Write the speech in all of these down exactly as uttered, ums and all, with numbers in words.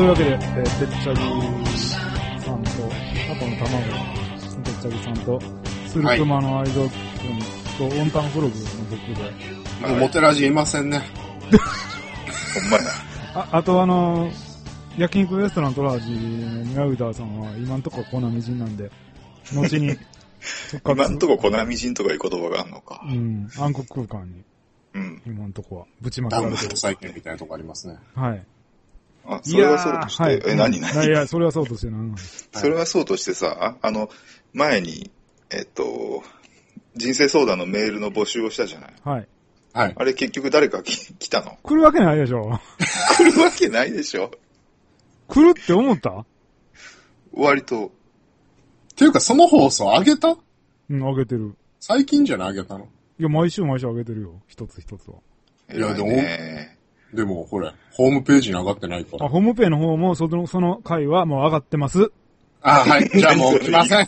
そういうわけで、えー、てっちゃぎさんと、あとの卵、てっちゃぎさんと、スルクマの愛蔵君と、オンタンフログの僕で。 もうモテラジいませんね。 ほんまや。 あ、あとあのー、焼肉レストラントラージのミヤウダーさんは今んとこ粉みじんなんで、後に、 今んとこ粉みじんとかいう言葉があんのか。 うん、暗黒空間に。 うん。 今んとこは、ぶちまけられてる。 最近みたいなとこありますね。 はい。 あ、それはそうとして、はい、え、何何いや、それはそうとして何それはそうとしてさ、あの、前に、えっと、人生相談のメールの募集をしたじゃない。 はい。 はい。あれ結局誰か来来たの？ 来るわけないでしょ。 来るわけないでしょ。 来るって思った？ 割と。 っていうかその放送上げた？ うん、上げてる。 最近じゃない上げたの？ いや、毎週毎週上げてるよ。一つ一つは。 いや、でも、でも、これ、ホームページに上がってないから。 あ、ホームページの方も、その、その回はもう上がってます。 あ、はい。じゃあもう来ません。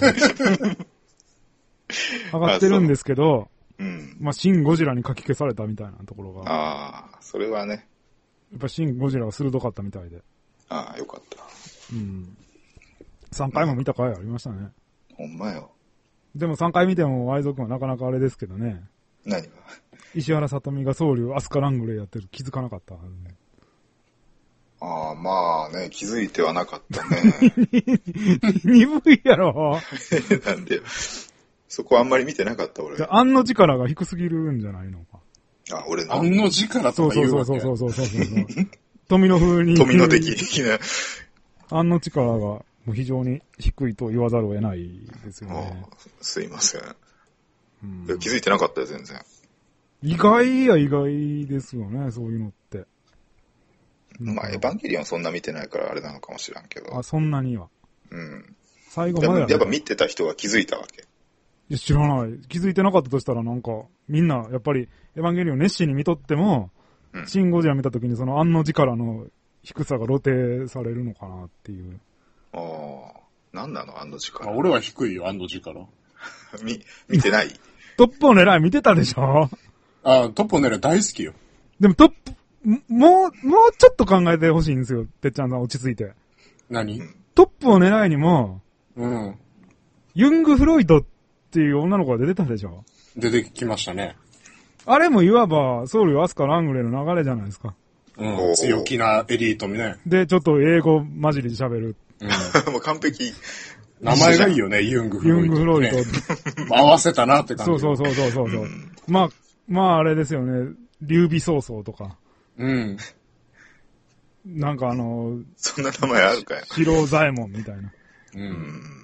上がってるんですけど、 うん。 まあ、シン・ゴジラに書き消されたみたいなところが。 ああ、それはね。 やっぱシン・ゴジラは鋭かったみたいで。 ああ、よかった。 うん。さんかいも見た回ありましたね。 ほんまよ。 でもさんかい見ても、ワイゾー君はなかなかあれですけどね。 何が？ 石原さとみが僧侶アスカラングレーやってる気づかなかった、ね。 ああ、まあね、気づいてはなかったね。 鈍いやろ。 なんで、そこあんまり見てなかった俺。 案の力が低すぎるんじゃないのか。 あ、俺の。 案の力とか言うわけ。 そうそうそうそうそうそう。富の風に。 富の的な。 案の力がもう非常に低いと言わざるを得ないですよね。 ああ、すいません。うん、いや気づいてなかったよ、全然。 意外や意外ですよね、そういうのって。 まあ、エヴァンゲリオンそんな見てないからあれなのかもしれんけど。 あ、そんなには。 うん。 最後までや、 ね、やっぱ見てた人が気づいたわけ。 いや、知らない。気づいてなかったとしたらなんか、みんな、やっぱり、エヴァンゲリオン熱心に見とっても、うん、シン・ゴジラ見たときにその案の力の低さが露呈されるのかなっていう。 ああ、なんなの案の力。 俺は低いよ、案の力。 み、見てないトップを狙い見てたでしょ？ あ、トップを狙い大好きよ。 でもトップ、もう、もうちょっと考えてほしいんですよ。てっちゃんさん落ち着いて。 何？ トップを狙いにも、 うん。 ユング・フロイドっていう女の子が出てたでしょ？ 出てきましたね。あれもいわば、ソウル・アスカ・ラングレーの流れじゃないですか。 うん。強気なエリートみね。 で、ちょっと英語混じりで喋る。 うん。もう完璧。 名前がいいよね、ユング・フロイド、ね。 ユング・フロイド。 合わせたなって感じ。 そうそうそうそうそう。うん、まあ、まああれですよね。劉備曹操とか。 うん。 なんかあの、 そんな名前あるかよ。 白左衛門みたいな。 うん。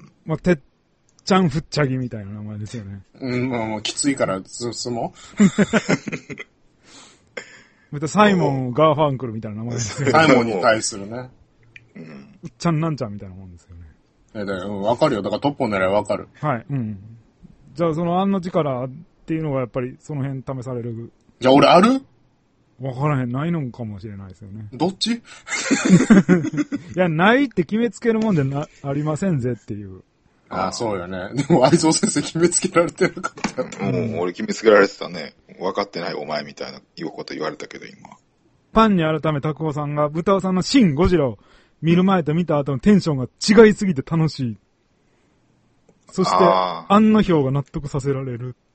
まあ、てっちゃんふっちゃぎみたいな名前ですよね。 うん、まあもうきついから進もう。またサイモン・ガーファンクルみたいな名前ですよね。 サイモンに対するね。 うん。うっちゃんなんちゃんみたいなもんですよね。 え、だよ、わかるよ。だからトップを狙いわかる。 はい、うん。じゃあその案の力っていうのがやっぱりその辺試される。 じゃあ俺ある？ わからへん、ないのかもしれないですよね。 どっち？いや、ないって決めつけるもんでな、ありませんぜっていう。 ああ、そうよね。でも愛蔵先生決めつけられてなかったよ。 うん、俺決めつけられてたね。分かってないお前みたいな言うこと言われたけど今。 パンに改め拓夫さんが豚尾さんのシン・ゴジラを見る前と見た後のテンションが違いすぎて楽しい。そして、案の票が納得させられる。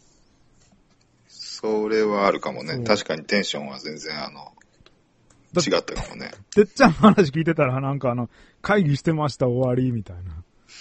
それはあるかもね。確かにテンションは全然あの、違ったかもね。 てっちゃんの話聞いてたらなんかあの、会議してました終わりみたいな。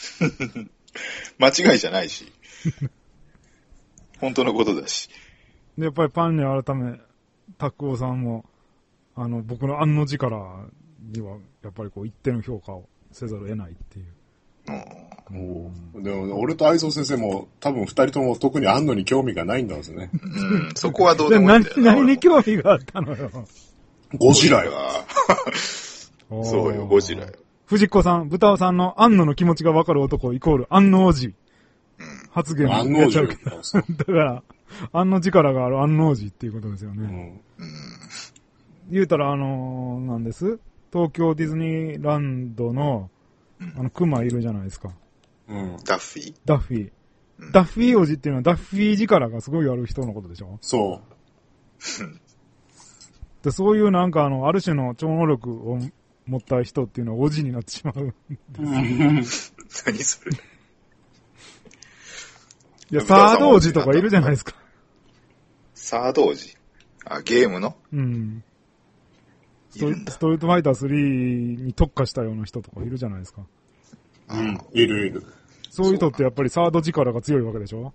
間違いじゃないし。本当のことだし。 で、やっぱりパンに改め、拓夫さんも、あの、僕の案の力には、やっぱりこう、一定の評価をせざるを得ないっていう。 うん、でも俺と愛蔵先生も多分二人とも特に安野に興味がないんだんですね。 うん、そこはどうでもいいんだよ。 何に興味があったのよ。 ゴジラよ。 そうよ、ゴジラよ。 藤子さん、豚尾さんの安野の気持ちがわかる男イコール安野王子。発言安野王子。 だから、安野力がある安野王子っていうことですよね。うん、言うたらあのー、なんです東京ディズニーランドのあの、クマいるじゃないですか。 うん。ダッフィーダッフィー。うん、ダッフィー王子っていうのはダッフィー力がすごいある人のことでしょ？ そう。 で、そういうなんかあの、ある種の超能力を持った人っていうのはおじになってしまう。 何それ。 いや、サードおじとかいるじゃないですか。 サードおじあ、ゲームのうん。ストいるんだストリートファイタースリーに特化したような人とかいるじゃないですか。 うん、いるいる。 そういう人ってやっぱりサード力が強いわけでしょ？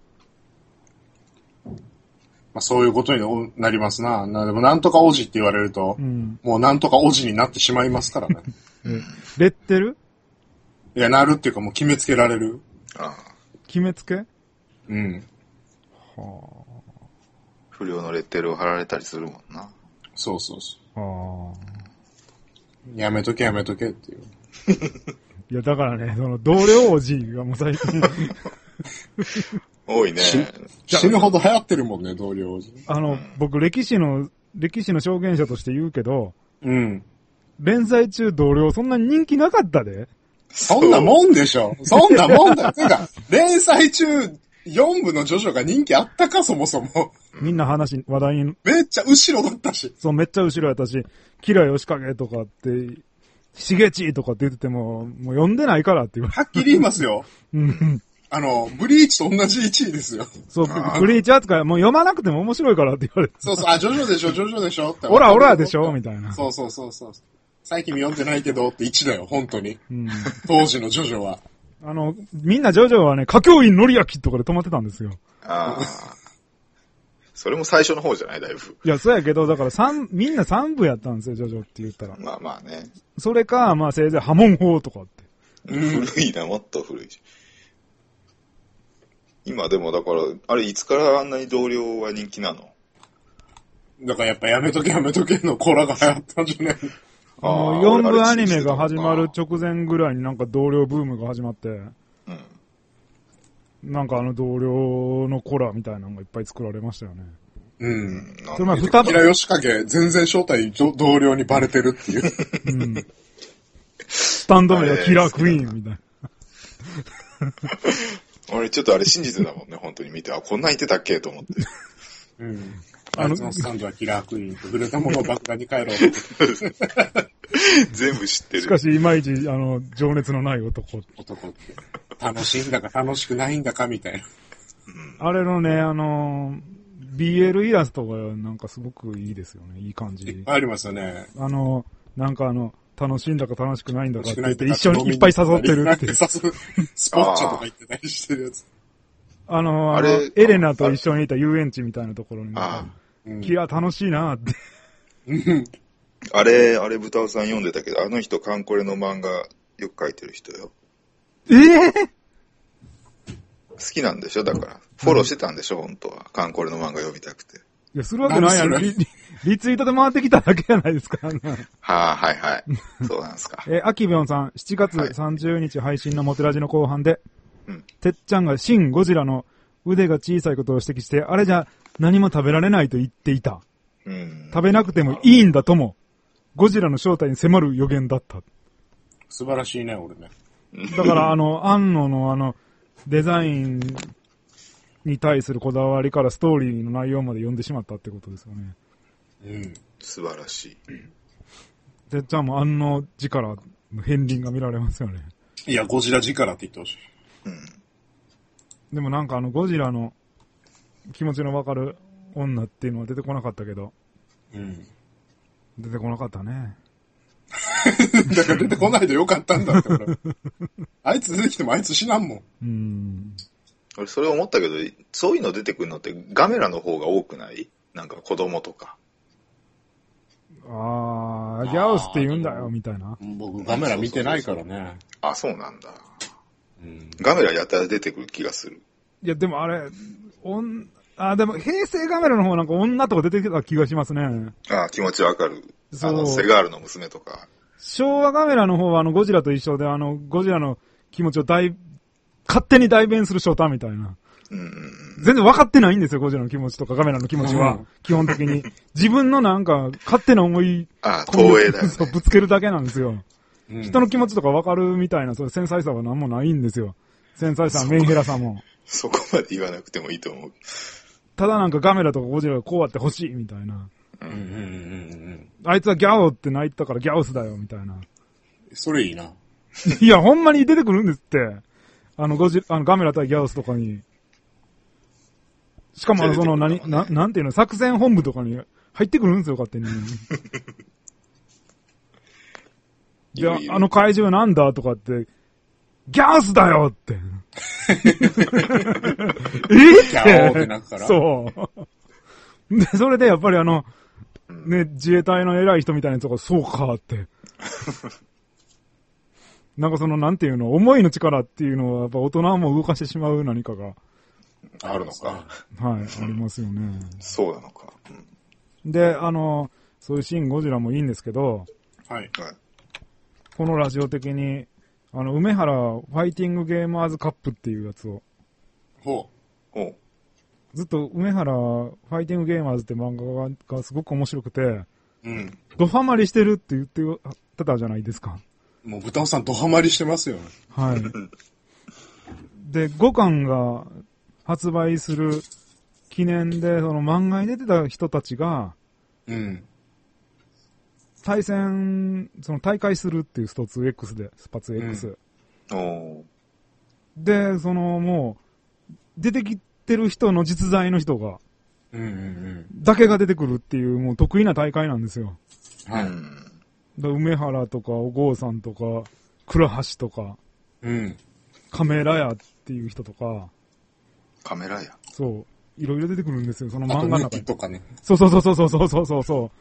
まあ、そういうことになりますな。なでもなんとかおじって言われると、うん、もうなんとかおじになってしまいますからね。 レッテル？ いや、なるっていうかもう決めつけられる。 ああ。 決めつけ？ うん。 はあ。 不良のレッテルを貼られたりするもんな。 そうそうそう。 ああ。 やめとけやめとけっていう。 いや、だからね、その同僚おじがもう最近。 多いね。 死ぬほど流行ってるもんね、同僚おじ。 あの、僕歴史の、歴史の証言者として言うけど、 うん。 連載中同僚そんなに人気なかったで。 そんなもんでしょ。そんなもんだ。てか、連載中、よん部のジョジョが人気あったか、そもそも。 みんな話、話題に。 めっちゃ後ろだったし。 そう、めっちゃ後ろやったし、キラヨシカゲとかって、しげちとかって言ってても、もう読んでないからって言われはっきり言いますよ。 うん。 あの、ブリーチと同じいちいですよ。 そう、ブリーチ扱い、もう読まなくても面白いからって言われて。 そうそう、あ、ジョジョでしょ、ジョジョでしょって。 オラオラでしょみたいな。 そうそうそうそう。最近読んでないけどっていちだよ、本当に。うん、当時のジョジョは。 あの、みんなジョジョはね、歌教員のりやきとかで止まってたんですよ。 ああ。それも最初の方じゃないだいぶ。 いや、そうやけど、だから三、みんな三部やったんですよ、ジョジョって言ったら。 まあまあね。 それか、まあせいぜい波紋法とかって。 うん、古いな、もっと古いし。今でもだから、あれいつからあんなに同僚は人気なの？ だからやっぱやめとけやめとけのコラが流行ったんじゃない？ あの、よん部アニメが始まる直前ぐらいになんか同僚ブームが始まって、うん、なんかあの同僚のコラみたいなのがいっぱい作られましたよね。 うん。 それまあ二キラヨシカゲ全然正体同僚にバレてるっていう。うん。 スタンド名がキラークイーンみたいな。 俺ちょっとあれ真実だもんね、本当に見て。あ、こんなん言ってたっけと思って。 うん。あの、スタンドはキラークイーンと触れたものを爆弾に帰ろうと。 全部知ってる。 しかし、いまいち、あの、情熱のない男。 男って。楽しいんだか楽しくないんだかみたいな。 うん、あれのね、あの、ビーエル イラストがなんかすごくいいですよね。いい感じ。 ありますよね。 あの、なんかあの、楽しいんだか楽しくないんだかって言って一緒にいっぱい誘ってるっていう。 スポッチャとか言ってたりしてるやつ。 あの、あのエレナと一緒にいた遊園地みたいなところに。 あうん、キラ楽しいなって。 あれ、あれ、豚尾さん読んでたけど、あの人、カンコレの漫画よく描いてる人よ。 えぇ、ー、 好きなんでしょだから。フォローしてたんでしょ、うん、本当は。カンコレの漫画読みたくて。 いや、するわけないやろ。リ, リツイートで回ってきただけじゃないですか。はあ、はいはい。そうなんですか。 えー、アキビョンさん、しちがつさんじゅうにち配信のモテラジの後半で、はい、てっちゃんがシン・ゴジラの腕が小さいことを指摘して、あれじゃ何も食べられないと言っていた。うん、食べなくてもいいんだとも、ゴジラの正体に迫る予言だった。 素晴らしいね、俺ね。 だからあの、安野のあの、デザインに対するこだわりからストーリーの内容まで読んでしまったってことですよね。 うん。素晴らしい。 てっちゃんも安野力の片鱗が見られますよね。 いや、ゴジラ力って言ってほしい。うん。 でもなんかあの、ゴジラの気持ちのわかる女っていうのは出てこなかったけど。うん。出てこなかったね。 だから出てこないでよかったんだって俺。あいつ出てきてもあいつ死なんもん。 うん。俺それ思ったけど、そういうの出てくるのってガメラの方が多くない？なんか子供とか。 あー、ギャオスって言うんだよ、みたいな。 僕ガメラ見てないからね。 あ、そうなんだ。うん、ガメラやったら出てくる気がする。 いや、でもあれ、おん、あ、でも平成ガメラの方なんか女とか出てきた気がしますね。 あ、気持ちわかる。あの、セガールの娘とか。 昭和ガメラの方はあのゴジラと一緒で、あのゴジラの気持ちを代、勝手に代弁するショータみたいな。うんうんうん、全然分かってないんですよ、ゴジラの気持ちとかガメラの気持ちは。うん、基本的に。自分のなんか、勝手な思い、 ああ、投影だよ、ね。 ぶつけるだけなんですよ。うん、人の気持ちとか分かるみたいな、そういう繊細さは何もないんですよ。繊細さ、メンヘラさも。 そこまで言わなくてもいいと思う。 ただなんかガメラとかゴジラがこうあってほしいみたいな。うんうんうんうん、あいつはギャオって泣いてたからギャオスだよみたいな。 それいいな。 いや、ほんまに出てくるんですって。あの、ゴジ、あの、ガメラ対ギャオスとかに。しかもあの、その、何、な、なんていうの、作戦本部とかに入ってくるんですよ、勝手に。じゃあ、あの怪獣なんだとかって、ギャースだよって。えって。ギャオってなくから。 そう。で、それでやっぱりあの、ね、自衛隊の偉い人みたいなやつが、そうかって。なんかその、なんていうの、思いの力っていうのは、やっぱ大人も動かしてしまう何かが。 あるのか。 はい、ありますよね。 そうなのか。 うん、で、あの、そういうシーンゴジラもいいんですけど、 はい。 このラジオ的に、あの、梅原ファイティングゲーマーズカップっていうやつを。 ほう。ほう。 ずっと梅原ファイティングゲーマーズって漫画ががすごく面白くて、 うん。 ドハマりしてるって言ってたじゃないですか。 もう豚尾さんドハマりしてますよね。 はい。で、ごかんが発売する記念で、その漫画に出てた人たちが、 うん。 対戦、その大会するっていうストツーエックスで、スパツーエックス。 うん、おで、そのもう、出てきてる人の実在の人が、 うんうんうん。 だけが出てくるっていうもう得意な大会なんですよ。 はい。 だ梅原とか、お郷さんとか、倉橋とか、 うん。 カメラ屋っていう人とか、 カメラや。 そう、いろいろ出てくるんですよ、そのあと漫画の中に。 抜きとかね。 そうそうそうそうそうそうそうそう。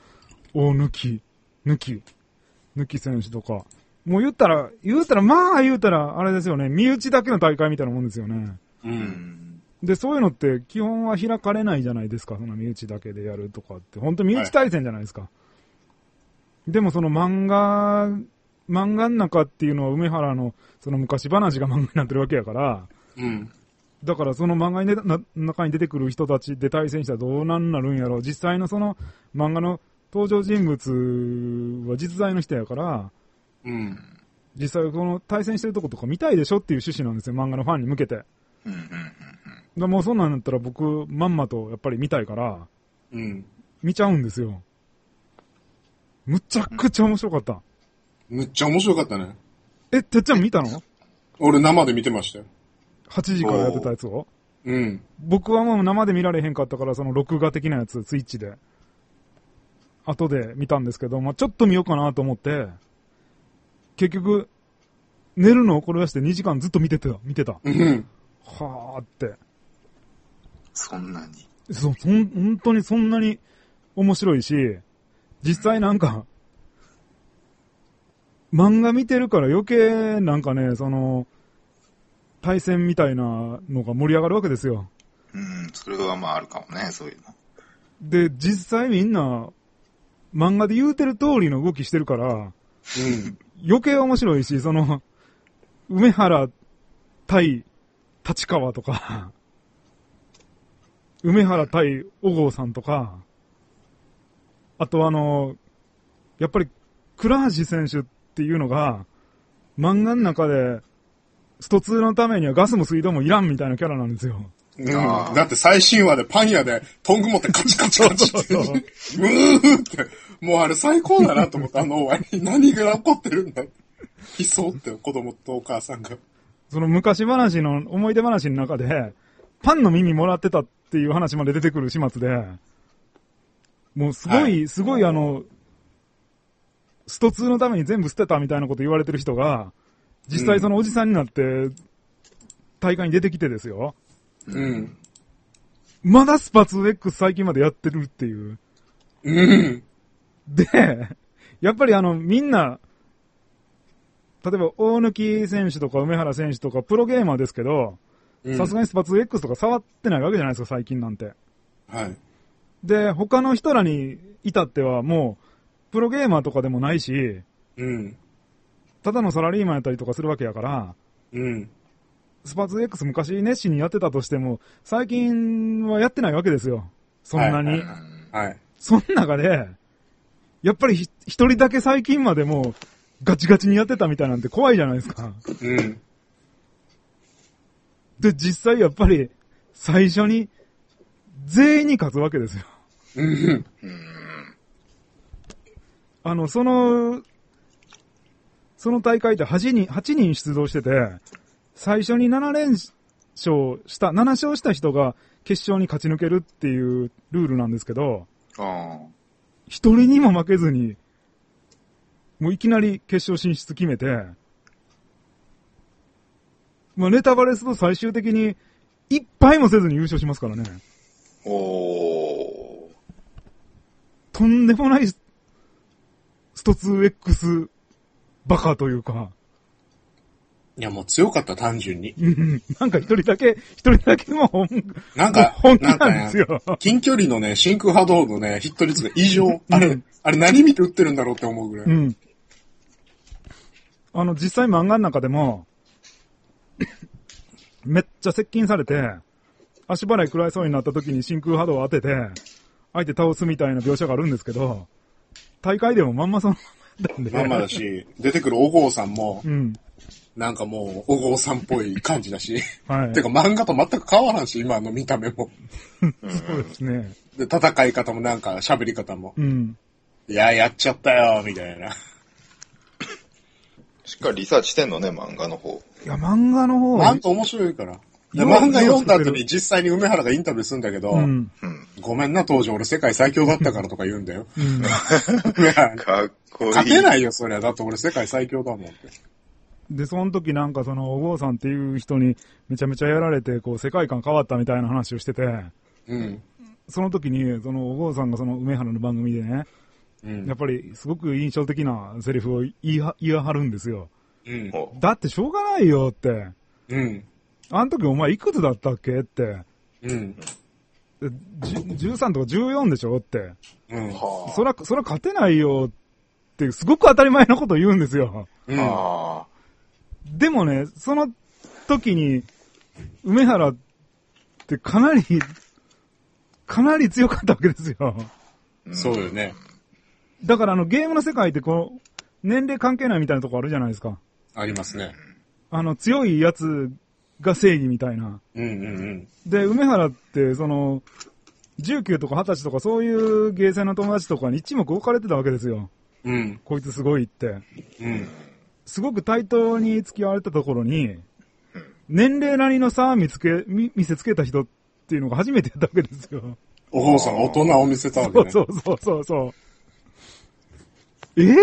大抜き、抜き、抜き選手とか。もう言ったら、言うたら、まあ言うたら、あれですよね、身内だけの大会みたいなもんですよね。 うん。 で、そういうのって基本は開かれないじゃないですか、その身内だけでやるとかって。本当身内対戦じゃないですか。はい、でもその漫画、漫画の中っていうのは梅原のその昔話が漫画になってるわけやから、 うん。 だからその漫画にな中に出てくる人たちで対戦したらどうなんなるんやろう。実際のその漫画の登場人物は実在の人やから、 うん。 実際この対戦してるとことか見たいでしょっていう趣旨なんですよ、漫画のファンに向けて。 うんうんうんだもうそんなんだったら僕、まんまとやっぱり見たいから、 うん。 見ちゃうんですよ。むちゃくちゃ面白かった。 むっちゃ面白かったね。 え、てっちゃん見たの？ 俺生で見てましたよ。 はちじからやってたやつを？ うん。 僕はもう生で見られへんかったから、その録画的なやつ、スイッチで。後で見たんですけど、まあちょっと見ようかなと思って、結局、寝るのを転がしてにじかんずっと見てた、見てた。 うん。 はーって。 そんなに。 そう、そん、本当にそんなに面白いし、実際なんか、漫画見てるから余計なんかね、その、対戦みたいなのが盛り上がるわけですよ。 うん、それはまああるかもね、そういうの。 で、実際みんな、漫画で言うてる通りの動きしてるから、 うん。 余計面白いし、その、梅原対立川とか、梅原対小郷さんとか、あとあの、やっぱり、倉橋選手っていうのが、漫画の中で、ストツーのためにはガスも水道もいらんみたいなキャラなんですよ。 うん。だって最新話でパン屋でトング持ってカチカチカチって、うーって、もうあれ最高だなと思った、あの終わりに何が起こってるんだ。悲壮って子供とお母さんが。 その昔話の、思い出話の中で、パンの耳もらってたっていう話まで出てくる始末で、もうすごい、はい、すごいあの、ストツーのために全部捨てたみたいなこと言われてる人が、実際そのおじさんになって、大会に出てきてですよ。 うん。 まだスパツーエックス最近までやってるっていう。 うん。 で、やっぱりあの、みんな、例えば大貫選手とか梅原選手とかプロゲーマーですけど、さすがにスパツーエックスとか触ってないわけじゃないですか、最近なんて。 はい。 で、他の人らに至ってはもう、プロゲーマーとかでもないし、 うん。 ただのサラリーマンやったりとかするわけやから、 うん。 スパツーエックス昔熱心にやってたとしても、最近はやってないわけですよ。そんなに。 はい。はい、 その中で、やっぱり一人だけ最近までもうガチガチにやってたみたいなんて怖いじゃないですか。 うん。 で、実際やっぱり最初に全員に勝つわけですよ。 うん。 あの、その、 その大会ってはちにん、はちにん出場してて、最初になな連勝した、なな勝した人が決勝に勝ち抜けるっていうルールなんですけど、一人にも負けずに、もういきなり決勝進出決めて、まあネタバレすると最終的に一敗もせずに優勝しますからね。 おー。 とんでもないスト ツーエックス バカというか。 いや、もう強かった、単純に。 なんか一人だけ、一人だけも本なんか、 本気なんですよ。 近距離のね、真空波動のね、ヒット率が異常。あれ、うん、あれ何見て打ってるんだろうって思うぐらい。 うん。あの、実際漫画の中でも、めっちゃ接近されて、足払い食らいそうになった時に真空波動を当てて、相手倒すみたいな描写があるんですけど、大会でもまんまそのままだったんで。 まんまだし、出てくる小郷さんも、 うん。 なんかもう、小郷さんっぽい感じだし。 はい。 てか漫画と全く変わらんし、今の見た目も。 そうですね。 で、戦い方もなんか喋り方も。 うん。 いや、やっちゃったよ、みたいな。 しっかりリサーチしてんのね、漫画の方。 いや、漫画の方は。 なんと面白いから。で、漫画読んだ後に実際に梅原がインタビューするんだけど、うん、ごめんな、当時俺世界最強だったからとか言うんだよ。うん、 かっこいい。 勝てないよ、そりゃ。だって俺世界最強だもんって。 で、その時なんかその、お郷さんっていう人にめちゃめちゃやられて、こう、世界観変わったみたいな話をしてて、 うん。 その時に、その、お郷さんがその、梅原の番組でね、うん、やっぱりすごく印象的なセリフを言いは、言いはるんですよ。 うん。 だってしょうがないよって。 うん。 あの時お前いくつだったっけって。 うん。 じゅうさんとかじゅうよんでしょって。 うん。 そら、そら勝てないよって、すごく当たり前なことを言うんですよ。 うん。 でもね、その時に、梅原ってかなり、かなり強かったわけですよ。 そうよね。 だからあのゲームの世界ってこう、年齢関係ないみたいなとこあるじゃないですか。 ありますね。 あの、強いやつが正義みたいな。 うんうんうん。 で、梅原って、その、じゅうきゅうとかはたちとかそういうゲーセンの友達とかに一目置かれてたわけですよ。 うん。 こいつすごいって。 うん。 すごく対等に付き合われたところに、年齢なりの差見つけ、見、見せつけた人っていうのが初めてやったわけですよ。 お父さん、大人を見せたわけね。 そうそうそうそう。えって。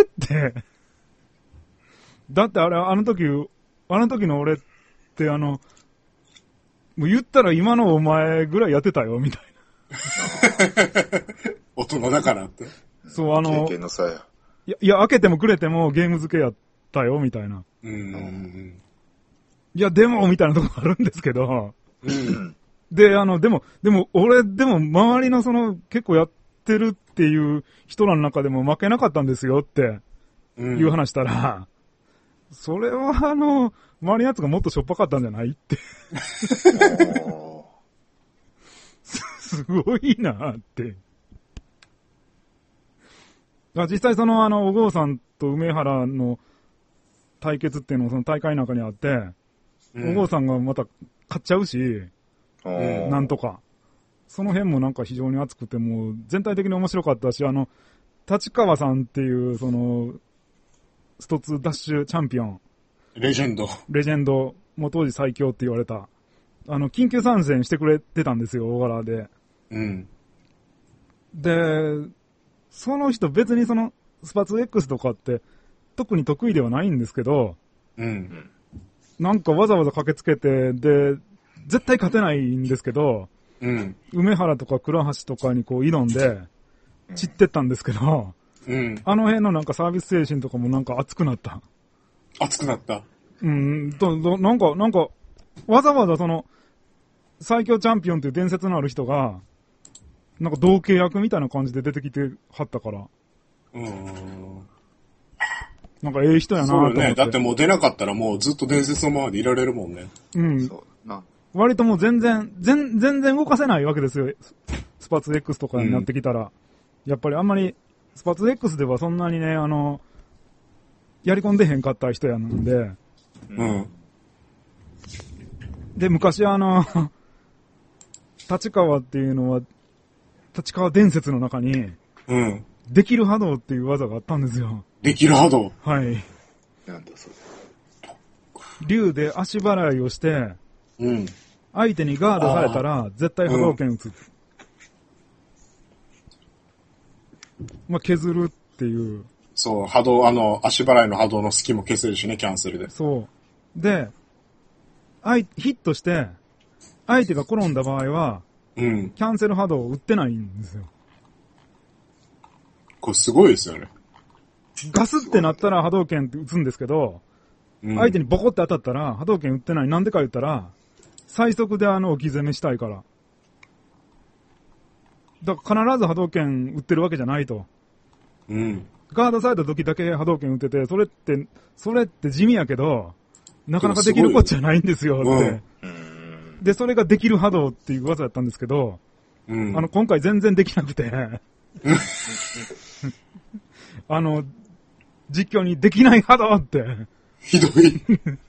だってあれ、あの時、あの時の俺ってあの、もう言ったら今のお前ぐらいやってたよ、みたいな。 大人だからって。 そう、あの、 経験の差や。 いや、いや、開けてもくれてもゲーム付けやったよ、みたいな。 うんうんうん。 いや、でも、みたいなとこあるんですけど。 うん。 で、あの、でも、でも、俺、でも、周りのその、結構やってるっていう人らの中でも負けなかったんですよって、いう話したら、うん、それは、あの、周りのやつがもっとしょっぱかったんじゃないって。すごいなって。実際その、あの、小郷さんと梅原の対決っていうのもその大会の中にあって、うん、小郷さんがまた勝っちゃうし、うん、なんとか。その辺もなんか非常に熱くて、もう全体的に面白かったし、あの、立川さんっていう、その、ストツーダッシュチャンピオン。 レジェンド。 レジェンド。もう当時最強って言われた。あの、緊急参戦してくれてたんですよ、大柄で。 うん。 で、その人別にその、スパ ツーエックス とかって、特に得意ではないんですけど、 うん。 なんかわざわざ駆けつけて、で、絶対勝てないんですけど、 うん。 梅原とか倉橋とかにこう挑んで、散ってったんですけど、 うん。 あの辺のなんかサービス精神とかもなんか熱くなった。 熱くなった。 うん、ど、ど、なんか、なんか、わざわざその、最強チャンピオンっていう伝説のある人が、なんか同契約みたいな感じで出てきてはったから。 うーん。 なんかええ人やなと思って。 そうよね。だってもう出なかったらもうずっと伝説のままでいられるもんね。 うん。 そうな。 割ともう全然、全、全然動かせないわけですよ。スパ ツーエックス とかになってきたら。うん、やっぱりあんまり、スパ ツーエックス ではそんなにね、あの、やり込んでへんかった人やなんで。 うん。 で、昔あの、立川っていうのは、立川伝説の中に、 うん。 できる波動っていう技があったんですよ。 できる波動。 はい。 なんだそれ。 竜で足払いをして、 うん。 相手にガードされたら、絶対波動拳打つ。うん、まあ、削るっていう。 そう、波動、あの、足払いの波動の隙も消せるしね、キャンセルで。 そう。で、あいヒットして、相手が転んだ場合は、 うん。 キャンセル波動を打ってないんですよ。 これすごいですよね。 ガスってなったら波動拳って打つんですけど、うん、相手にボコって当たったら波動拳打ってない。なんでか言ったら、最速であの置き攻めしたいから。だから必ず波動拳打ってるわけじゃないと。 うん。 ガードされた時だけ波動拳打ってて、それって、それって地味やけど、なかなかできることじゃないんですよって。うん、で、それができる波動っていう技だったんですけど、うん、あの、今回全然できなくて、あの、実況にできない波動って。 ひどい。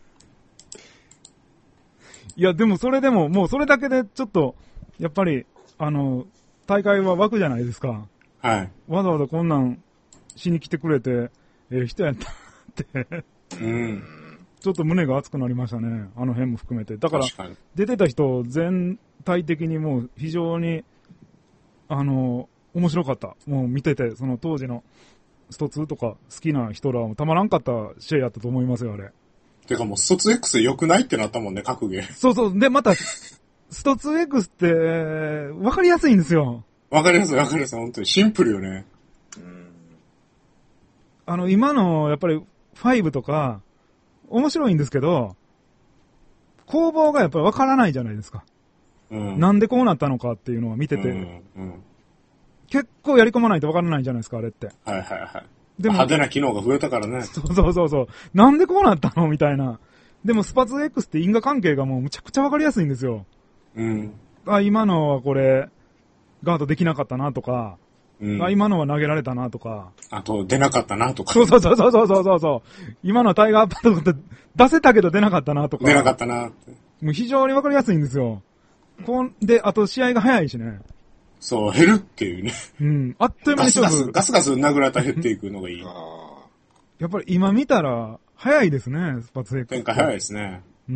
いや、でもそれでも、もうそれだけでちょっと、やっぱり、あの、大会は湧くじゃないですか。 はい。 わざわざこんなんしに来てくれて、ええ人やったって。 うん。 ちょっと胸が熱くなりましたね。あの辺も含めて。だから、出てた人全体的にもう非常に、あの、面白かった。もう見てて、その当時のストツーとか好きな人らはたまらんかった試合やったと思いますよ、あれ。 てかもうストツー X 良くないってなったもんね、格ゲー。 そうそう。で、また、ストツー X って、わかりやすいんですよ。 わかりやすい、わかりやすい。本当にシンプルよね。うん。 あの、今の、やっぱり、ファイブとか、面白いんですけど、攻防がやっぱりわからないじゃないですか。うん。なんでこうなったのかっていうのは見てて、うんうん、結構やり込まないとわからないじゃないですか、あれって。 はいはいはい。でも派手な機能が増えたからね。 そうそうそうそう。なんでこうなったのみたいな。でもスパツー X って因果関係がもうむちゃくちゃわかりやすいんですよ。うん。あ、今のはこれ、ガードできなかったなとか、うん、あ、今のは投げられたなとか。 あと、出なかったなとか。 そうそうそうそうそうそうそう。今のはタイガーアッパーとかって出せたけど出なかったなとか。 出なかったなって。 もう非常にわかりやすいんですよ。こんで、あと試合が早いしね。 そう、減るっていうね。 うん。あっという間に勝負。 ガスガス、ガスガス殴られたら減っていくのがいい。 やっぱり今見たら、早いですね、スパツエックス。 展開早いですね。うん。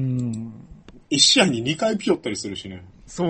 一試合ににかいピヨったりするしね。 そう。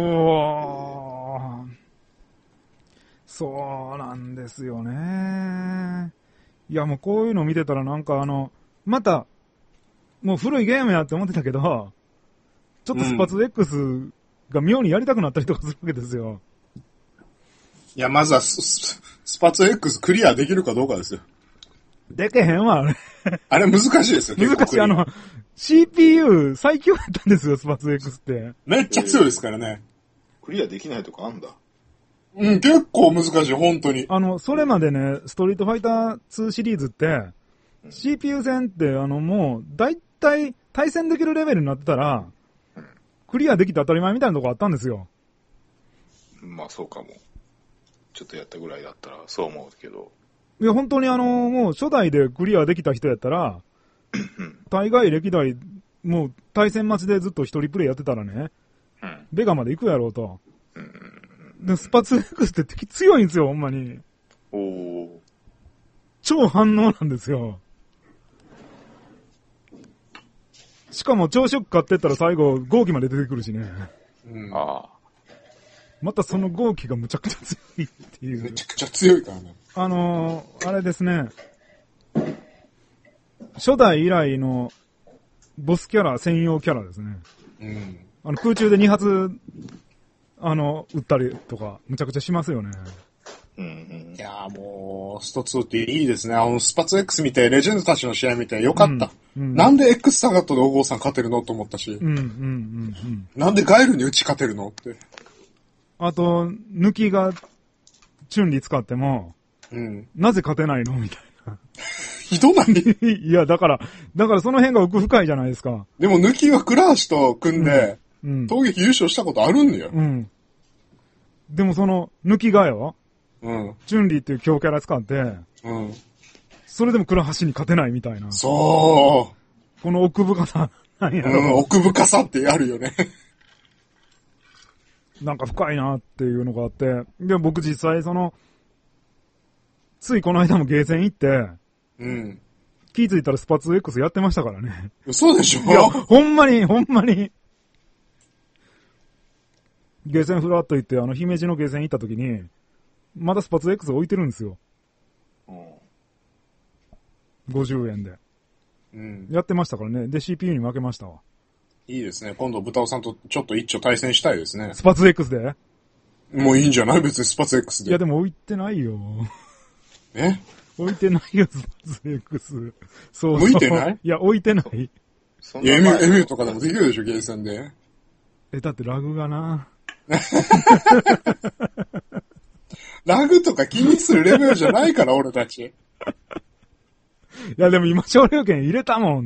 そうなんですよね。いや、もうこういうの見てたらなんかあの、また、もう古いゲームやって思ってたけど、ちょっとスパツ X が妙にやりたくなったりとかするわけですよ。 いや、まずはス、スパツ X クリアできるかどうかですよ。 でけへんわ、あれ。 あれ難しいですよ、 難しい。あの、シーピーユー 最強やったんですよ、スパツ X って。 めっちゃ強いですからね。 クリアできないとかあんだ。 うん、結構難しい、本当に。 あの、それまでね、ストリートファイターツーシリーズって、シーピーユー 戦って、あの、もう、だいたい対戦できるレベルになってたら、クリアできて当たり前みたいなとこあったんですよ。 まあ、そうかも。ちょっとやったぐらいだったら、そう思うけど。 いや、本当にあの、もう初代でクリアできた人やったら、大概歴代、もう対戦待ちでずっと一人プレイやってたらね、うん、ベガまで行くやろうと。うん、でスパツ X って敵強いんですよ、ほんまに。おー。超反応なんですよ。しかも朝食買ってったら最後、号機まで出てくるしね。うん、ああ。またその号機がむちゃくちゃ強いっていう。 めちゃくちゃ強いからね。 あのー、あれですね。初代以来のボスキャラ専用キャラですね。うん。あの空中でに発、あの、撃ったりとか、むちゃくちゃしますよね。 うんうん、いやーもう、ストツーっていいですね。あの、スパツ X 見て、レジェンドたちの試合見てよかった。うんうん、なんで X サガットでお郷さん勝てるのと思ったし。うんうんうんうん、なんでガイルに打ち勝てるのって。 あと、抜きが、チュンリ使っても、うん、なぜ勝てないのみたいな。 ひどないいや、だから、だからその辺が奥深いじゃないですか。 でも抜きは倉橋と組んで、うんうん、闘撃優勝したことあるんだよ。うん。 でもその、抜きがよ、うん。チュンリーっていう強キャラ使って、うん。それでも倉橋に勝てないみたいな。 そう。 この奥深さ、なんやろ。 うん、奥深さってあるよね。 なんか深いなっていうのがあって、で、僕実際その、ついこの間もゲーセン行って、うん。 気づいたらスパツー X やってましたからね。 嘘でしょ？ いや、ほんまに、ほんまに。ゲーセンフラッと行って、あの、姫路のゲーセン行った時に、まだスパツー X 置いてるんですよ。 うん。 ごじゅうえんで。 うん。 やってましたからね。で、シーピーユー に負けましたわ。 いいですね。今度、豚尾さんとちょっと一丁対戦したいですね。 スパツー X でもういいんじゃない別にスパツ X で。 いや、でも置いてないよ。 え置いてないよ、スパツー X。そうそう。 向いてない？ いや、置いてない。 いや、エミュー、エミューとかでもできるでしょ、ゲーセンで。 え、だってラグがな。 ラグとか気にするレベルじゃないから、俺たち。 いや、でも今、昇竜拳入れたもんって。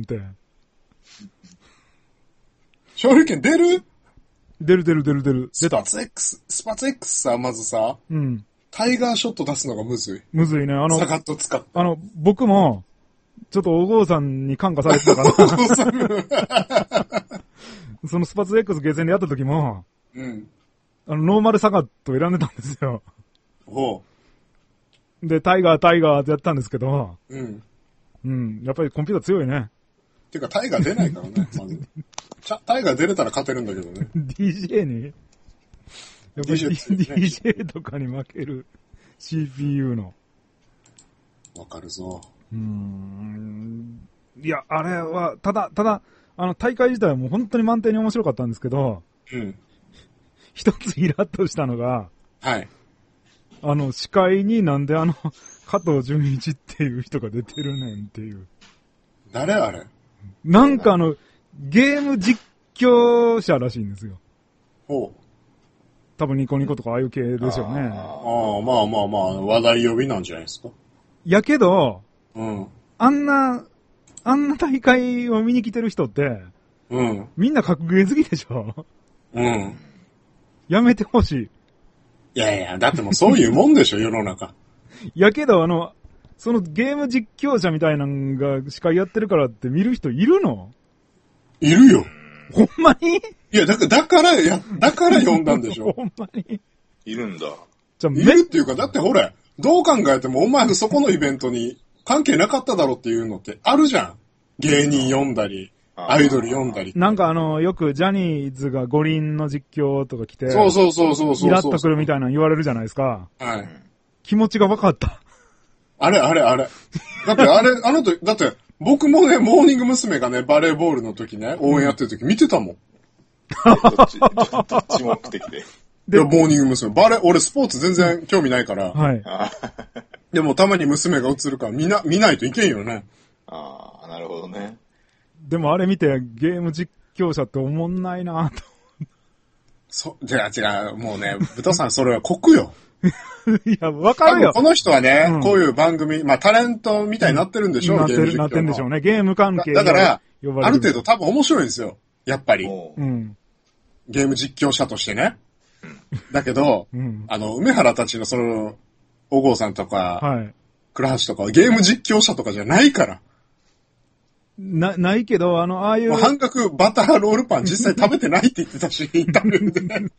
勝利権出る？ 出る出る出る出る。出た。 スパツ X、スパツ X さ、まずさ、 うん。 タイガーショット出すのがむずい。 むずいね。あの、 サガッと使って。 あの、僕も、ちょっとお郷さんに感化されてたから、そのスパツ X ゲーセンでやった時も、 うん。 あの、ノーマルサガット選んでたんですよ。 ほで、タイガー、タイガーってやったんですけど、 う。うん。 うん。やっぱりコンピューター強いね。 てか、タイガー出ないからね、まず。タイガー出れたら勝てるんだけどね。 ディージェー にやっぱり ディージェー とかに負ける シーピーユー の。 わかるぞ。 うーん。いや、あれは、ただ、ただ、あの、大会自体はもう本当に満点に面白かったんですけど、 うん。 一つイラッとしたのが、 はい。 あの、司会になんであの、加藤純一っていう人が出てるねんっていう。 誰あれ？ なんかあの、ゲーム実況者らしいんですよ。 ほう。 多分ニコニコとかああいう系でしょうね。 ああ、まあまあまあ、話題呼びなんじゃないですか。 やけど、 うん。 あんな、あんな大会を見に来てる人って、 うん。 みんな格ゲー好きでしょ？ うん。 やめてほしい。 いやいや、だってもうそういうもんでしょ、世の中。 やけど、あの、そのゲーム実況者みたいなのが司会やってるからって見る人いるの？ いるよ。 ほんまに？ いや、だから、だから、や、だから呼んだんでしょ。 ほんまに。 いるんだ。 じゃあ、 いるっていうか、だってほれ、どう考えてもお前そこのイベントに関係なかっただろっていうのってあるじゃん。芸人呼んだり、アイドル呼んだり。 なんかあの、よくジャニーズが五輪の実況とか来て、 そうそうそうそうそう。 イラッとくるみたいなの言われるじゃないですか。 はい。 気持ちが分かった。 あれあれあれ。だってあれ、あの時、だって僕もね、モーニング娘。がね、バレーボールの時ね、応援やってる時見てたもん。 どっち、どっち目的で。 で、モーニング娘。バレー、俺スポーツ全然興味ないから。 はい。 でもたまに娘が映るから見な、見ないといけんよね。 ああ、なるほどね。 でもあれ見てゲーム実況者って思んないなと。 そ、違う違う、もうね、豚さんそれは酷よ。 いや、わかるよ。 この人はね、 うん、 こういう番組、まあタレントみたいになってるんでしょう、 なってる、 ゲーム実況の。 なってるんでしょうね。ゲーム関係だから、あるる程度多分面白いんですよ。やっぱり。 うん。 ゲーム実況者としてね。だけど、 うん、 あの、梅原たちのその、小郷さんとか、 はい。 倉橋とかはゲーム実況者とかじゃないから。 な、ないけど、あの、ああいう。 半額バターロールパン実際食べてないって言ってたし、インタビューで。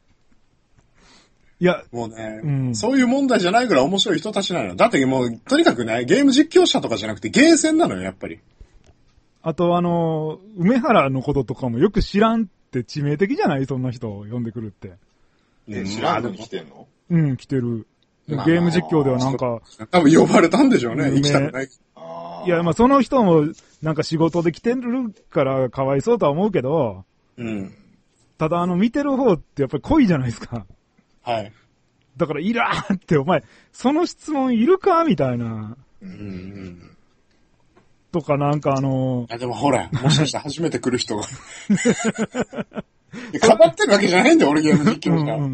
いや、 もうね、 うん、 そういう問題じゃないぐらい面白い人たちなのよ。だってもう、とにかくね、ゲーム実況者とかじゃなくてゲーセンなのよ、やっぱり。 あとあの、梅原のこととかもよく知らんって致命的じゃない？そんな人を呼んでくるって。 ね、知らんのに来てんの？ うん、来てる。ゲーム実況ではなんか。 多分呼ばれたんでしょうね、行きたくない。 いや、まあその人もなんか仕事で来てるからかわいそうとは思うけど、 うん。 ただあの見てる方ってやっぱり濃いじゃないですか。 はい。 だからいらーってお前、その質問いるかみたいな。 うんうん。 とかなんかあのー。あ、でもほら、もしかしたら初めて来る人が。語ってるわけじゃないんだよ、俺ゲーム実況者。 うんうんうん。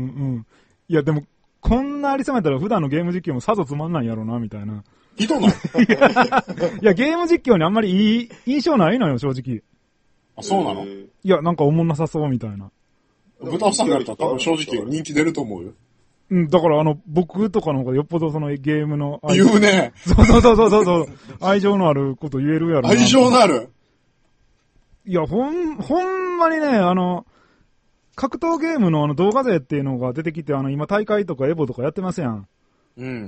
いやでも、こんなありさまやったら普段のゲーム実況もさぞつまんないやろな、みたいな。 ひどない？いや、ゲーム実況にあんまりいい印象ないのよ、正直。 あ、そうなの？ いや、なんかおもんなさそうみたいな。 豚尾さんがやると多分正直人気出ると思うよ。 うん、だからあの、僕とかの方がよっぽどそのゲームの。 言うね。 そうそうそうそうそう。愛情のあること言えるやろな。 愛情のある？ いや、ほん、ほんまにね、あの、格闘ゲームのあの動画勢っていうのが出てきて、あの、今大会とかエボとかやってますやん。 うん。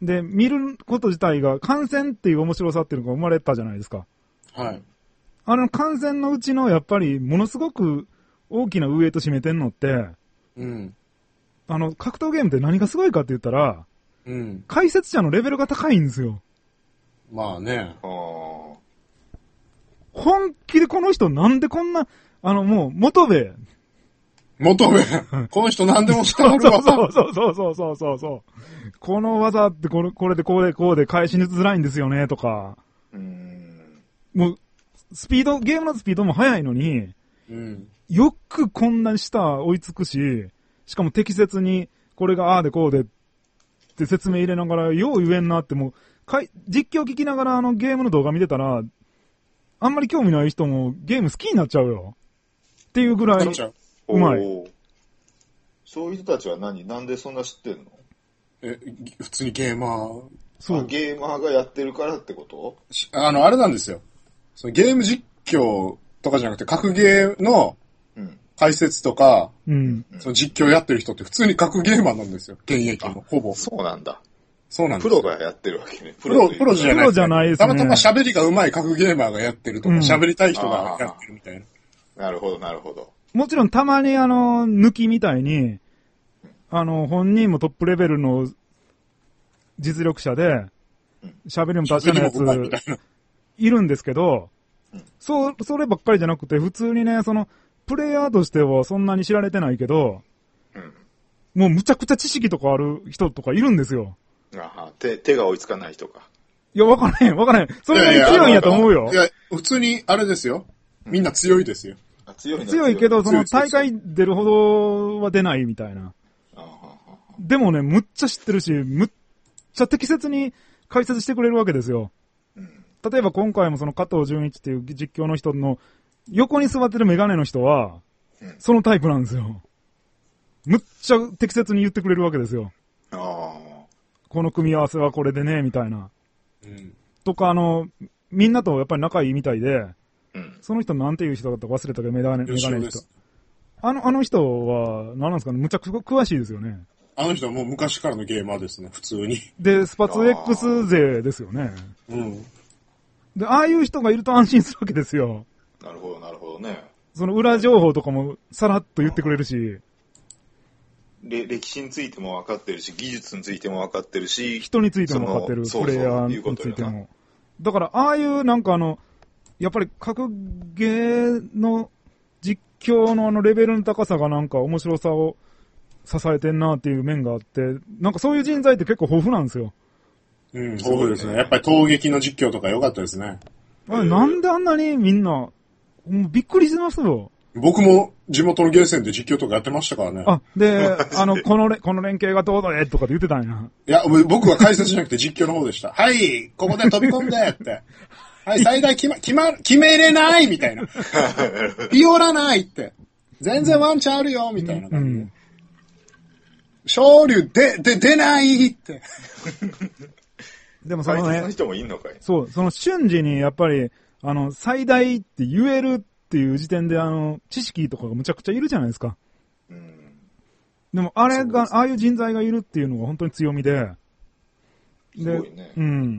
で、見ること自体が観戦っていう面白さっていうのが生まれたじゃないですか。 はい。 あの観戦のうちのやっぱりものすごく大きなウエイト占めてんのって、 うん。 あの格闘ゲームって何がすごいかって言ったら、 うん。 解説者のレベルが高いんですよ。 まあね。 あー本気でこの人なんでこんな、あのもう元部。 元部。この人何でも知ってはるわ。 そうそうそうそうそうそうそう。この技ってこれ、これでこうでこうで返しづらいんですよねとか。 うーん。 もう、スピード、ゲームのスピードも速いのに、 うん。 よくこんなに下追いつくし、しかも適切にこれがああでこうでって説明入れながら、よう言えんなってもう、かい実況聞きながらあのゲームの動画見てたら、あんまり興味ない人もゲーム好きになっちゃうよ。っていうぐらい、うまい。 おーそういう人たちは何なんでそんな知ってんの？ え、普通にゲーマー。 そう。 ゲーマーがやってるからってこと？ あの、あれなんですよ。そのゲーム実況とかじゃなくて、格ゲーの解説とか、 うん。 その実況やってる人って普通に格ゲーマーなんですよ。現役の、ほぼ。 そうなんだ。 そうなんですプロがやってるわけね。 プロ、プロじゃない。 プロじゃないですね。 たまたま喋りが上手い格ゲーマーがやってるとか、喋、うん、りたい人がやってるみたいな。 なるほど、なるほど。 もちろんたまにあの、抜きみたいに、あの、本人もトップレベルの実力者で、喋りも達者なやつ、いるんですけど、そう、そればっかりじゃなくて、普通にね、その、プレイヤーとしてはそんなに知られてないけど、もうむちゃくちゃ知識とかある人とかいるんですよ。 あ手、手が追いつかない人か。 いや、わからへん、わからへん。それが強いんやと思うよ。 いや、普通に、あれですよ。みんな強いですよ。 あ強い強いけど、その大会出るほどは出ないみたいな。でもね、むっちゃ知ってるし、むっちゃ適切に解説してくれるわけですよ。例えば今回もその加藤純一っていう実況の人の横に座ってるメガネの人は、そのタイプなんですよ。むっちゃ適切に言ってくれるわけですよ。この組み合わせはこれでね、みたいな。うん、とか、あの、みんなとやっぱり仲いいみたいで、うん、その人なんていう人だったか忘れたけど、メガネ、メガネの人。あの、あの人は、何なんですかね、むちゃくちゃ詳しいですよね。 あの人はもう昔からのゲーマーですね、普通に。 で、スパツ X 勢ですよね。うん。で、ああいう人がいると安心するわけですよ。 なるほど、なるほどね。 その裏情報とかもさらっと言ってくれるし。 歴史についても分かってるし、技術についても分かってるし、 人についても分かってる、プレイヤーについても。だから、ああいうなんかあの、やっぱり格ゲーの実況のあのレベルの高さがなんか面白さを支えてんなっていう面があって、なんかそういう人材って結構豊富なんですよ。 うん、豊富ですね。やっぱり闘撃の実況とか良かったですね。 あれなんであんなにみんな、もうびっくりしてますよ。 僕も地元のゲーセンで実況とかやってましたからね。 あ、で、あの、このれ、この連携がどうだねとかって言ってたんや。 いや、僕は解説じゃなくて実況の方でした。はい、ここで飛び込んでって。はい、最大決ま、決ま、決めれないみたいな。ピオらないって。全然ワンチャンあるよみたいな感じで。うん、昇竜で、で、出ないって。 でもそのね、 の人もいんのかいそう、その瞬時にやっぱり、あの、最大って言えるっていう時点で、あの、知識とかがむちゃくちゃいるじゃないですか。うん、でも、あれが、ああいう人材がいるっていうのが本当に強みで、 で、すごいね。 うん。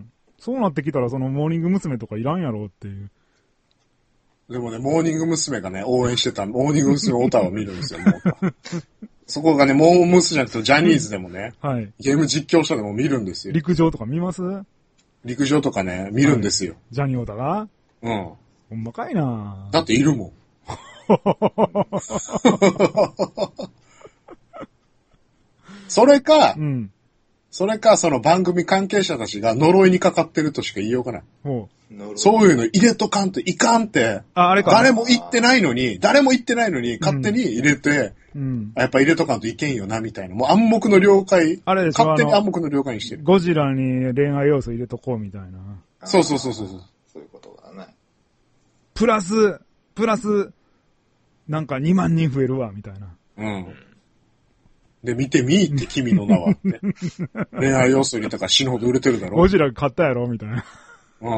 そうなってきたら、その、モーニング娘。とかいらんやろっていう。 でもね、モーニング娘。がね、応援してた、モーニング娘。オタを見るんですよ、もう。そこがね、モームスじゃなくて、ジャニーズでもね、はい、ゲーム実況者でも見るんですよ。 陸上とか見ます？ 陸上とかね、見るんですよ。はい、 ジャニオタが？ うん。 ほんまかいな。 だっているもん。それか、うん、それか、その番組関係者たちが呪いにかかってるとしか言いようがない。ほうそういうの入れとかんといかんって、あ、あれか。誰も言ってないのに、誰も言ってないのに、勝手に入れて、うん、やっぱ入れとかんといけんよな、みたいな。もう暗黙の了解。あれでしょ、勝手に暗黙の了解にしてる。 ゴジラに恋愛要素入れとこうみたいな。 そうそうそうそう。 そういうことだね。 プラス、プラス、なんかにまんにん増えるわ、みたいな。うん。 で、見てみーって君の名はって。恋愛要素入れたから死ぬほど売れてるだろ。 ゴジラ買ったやろみたいな。 うん。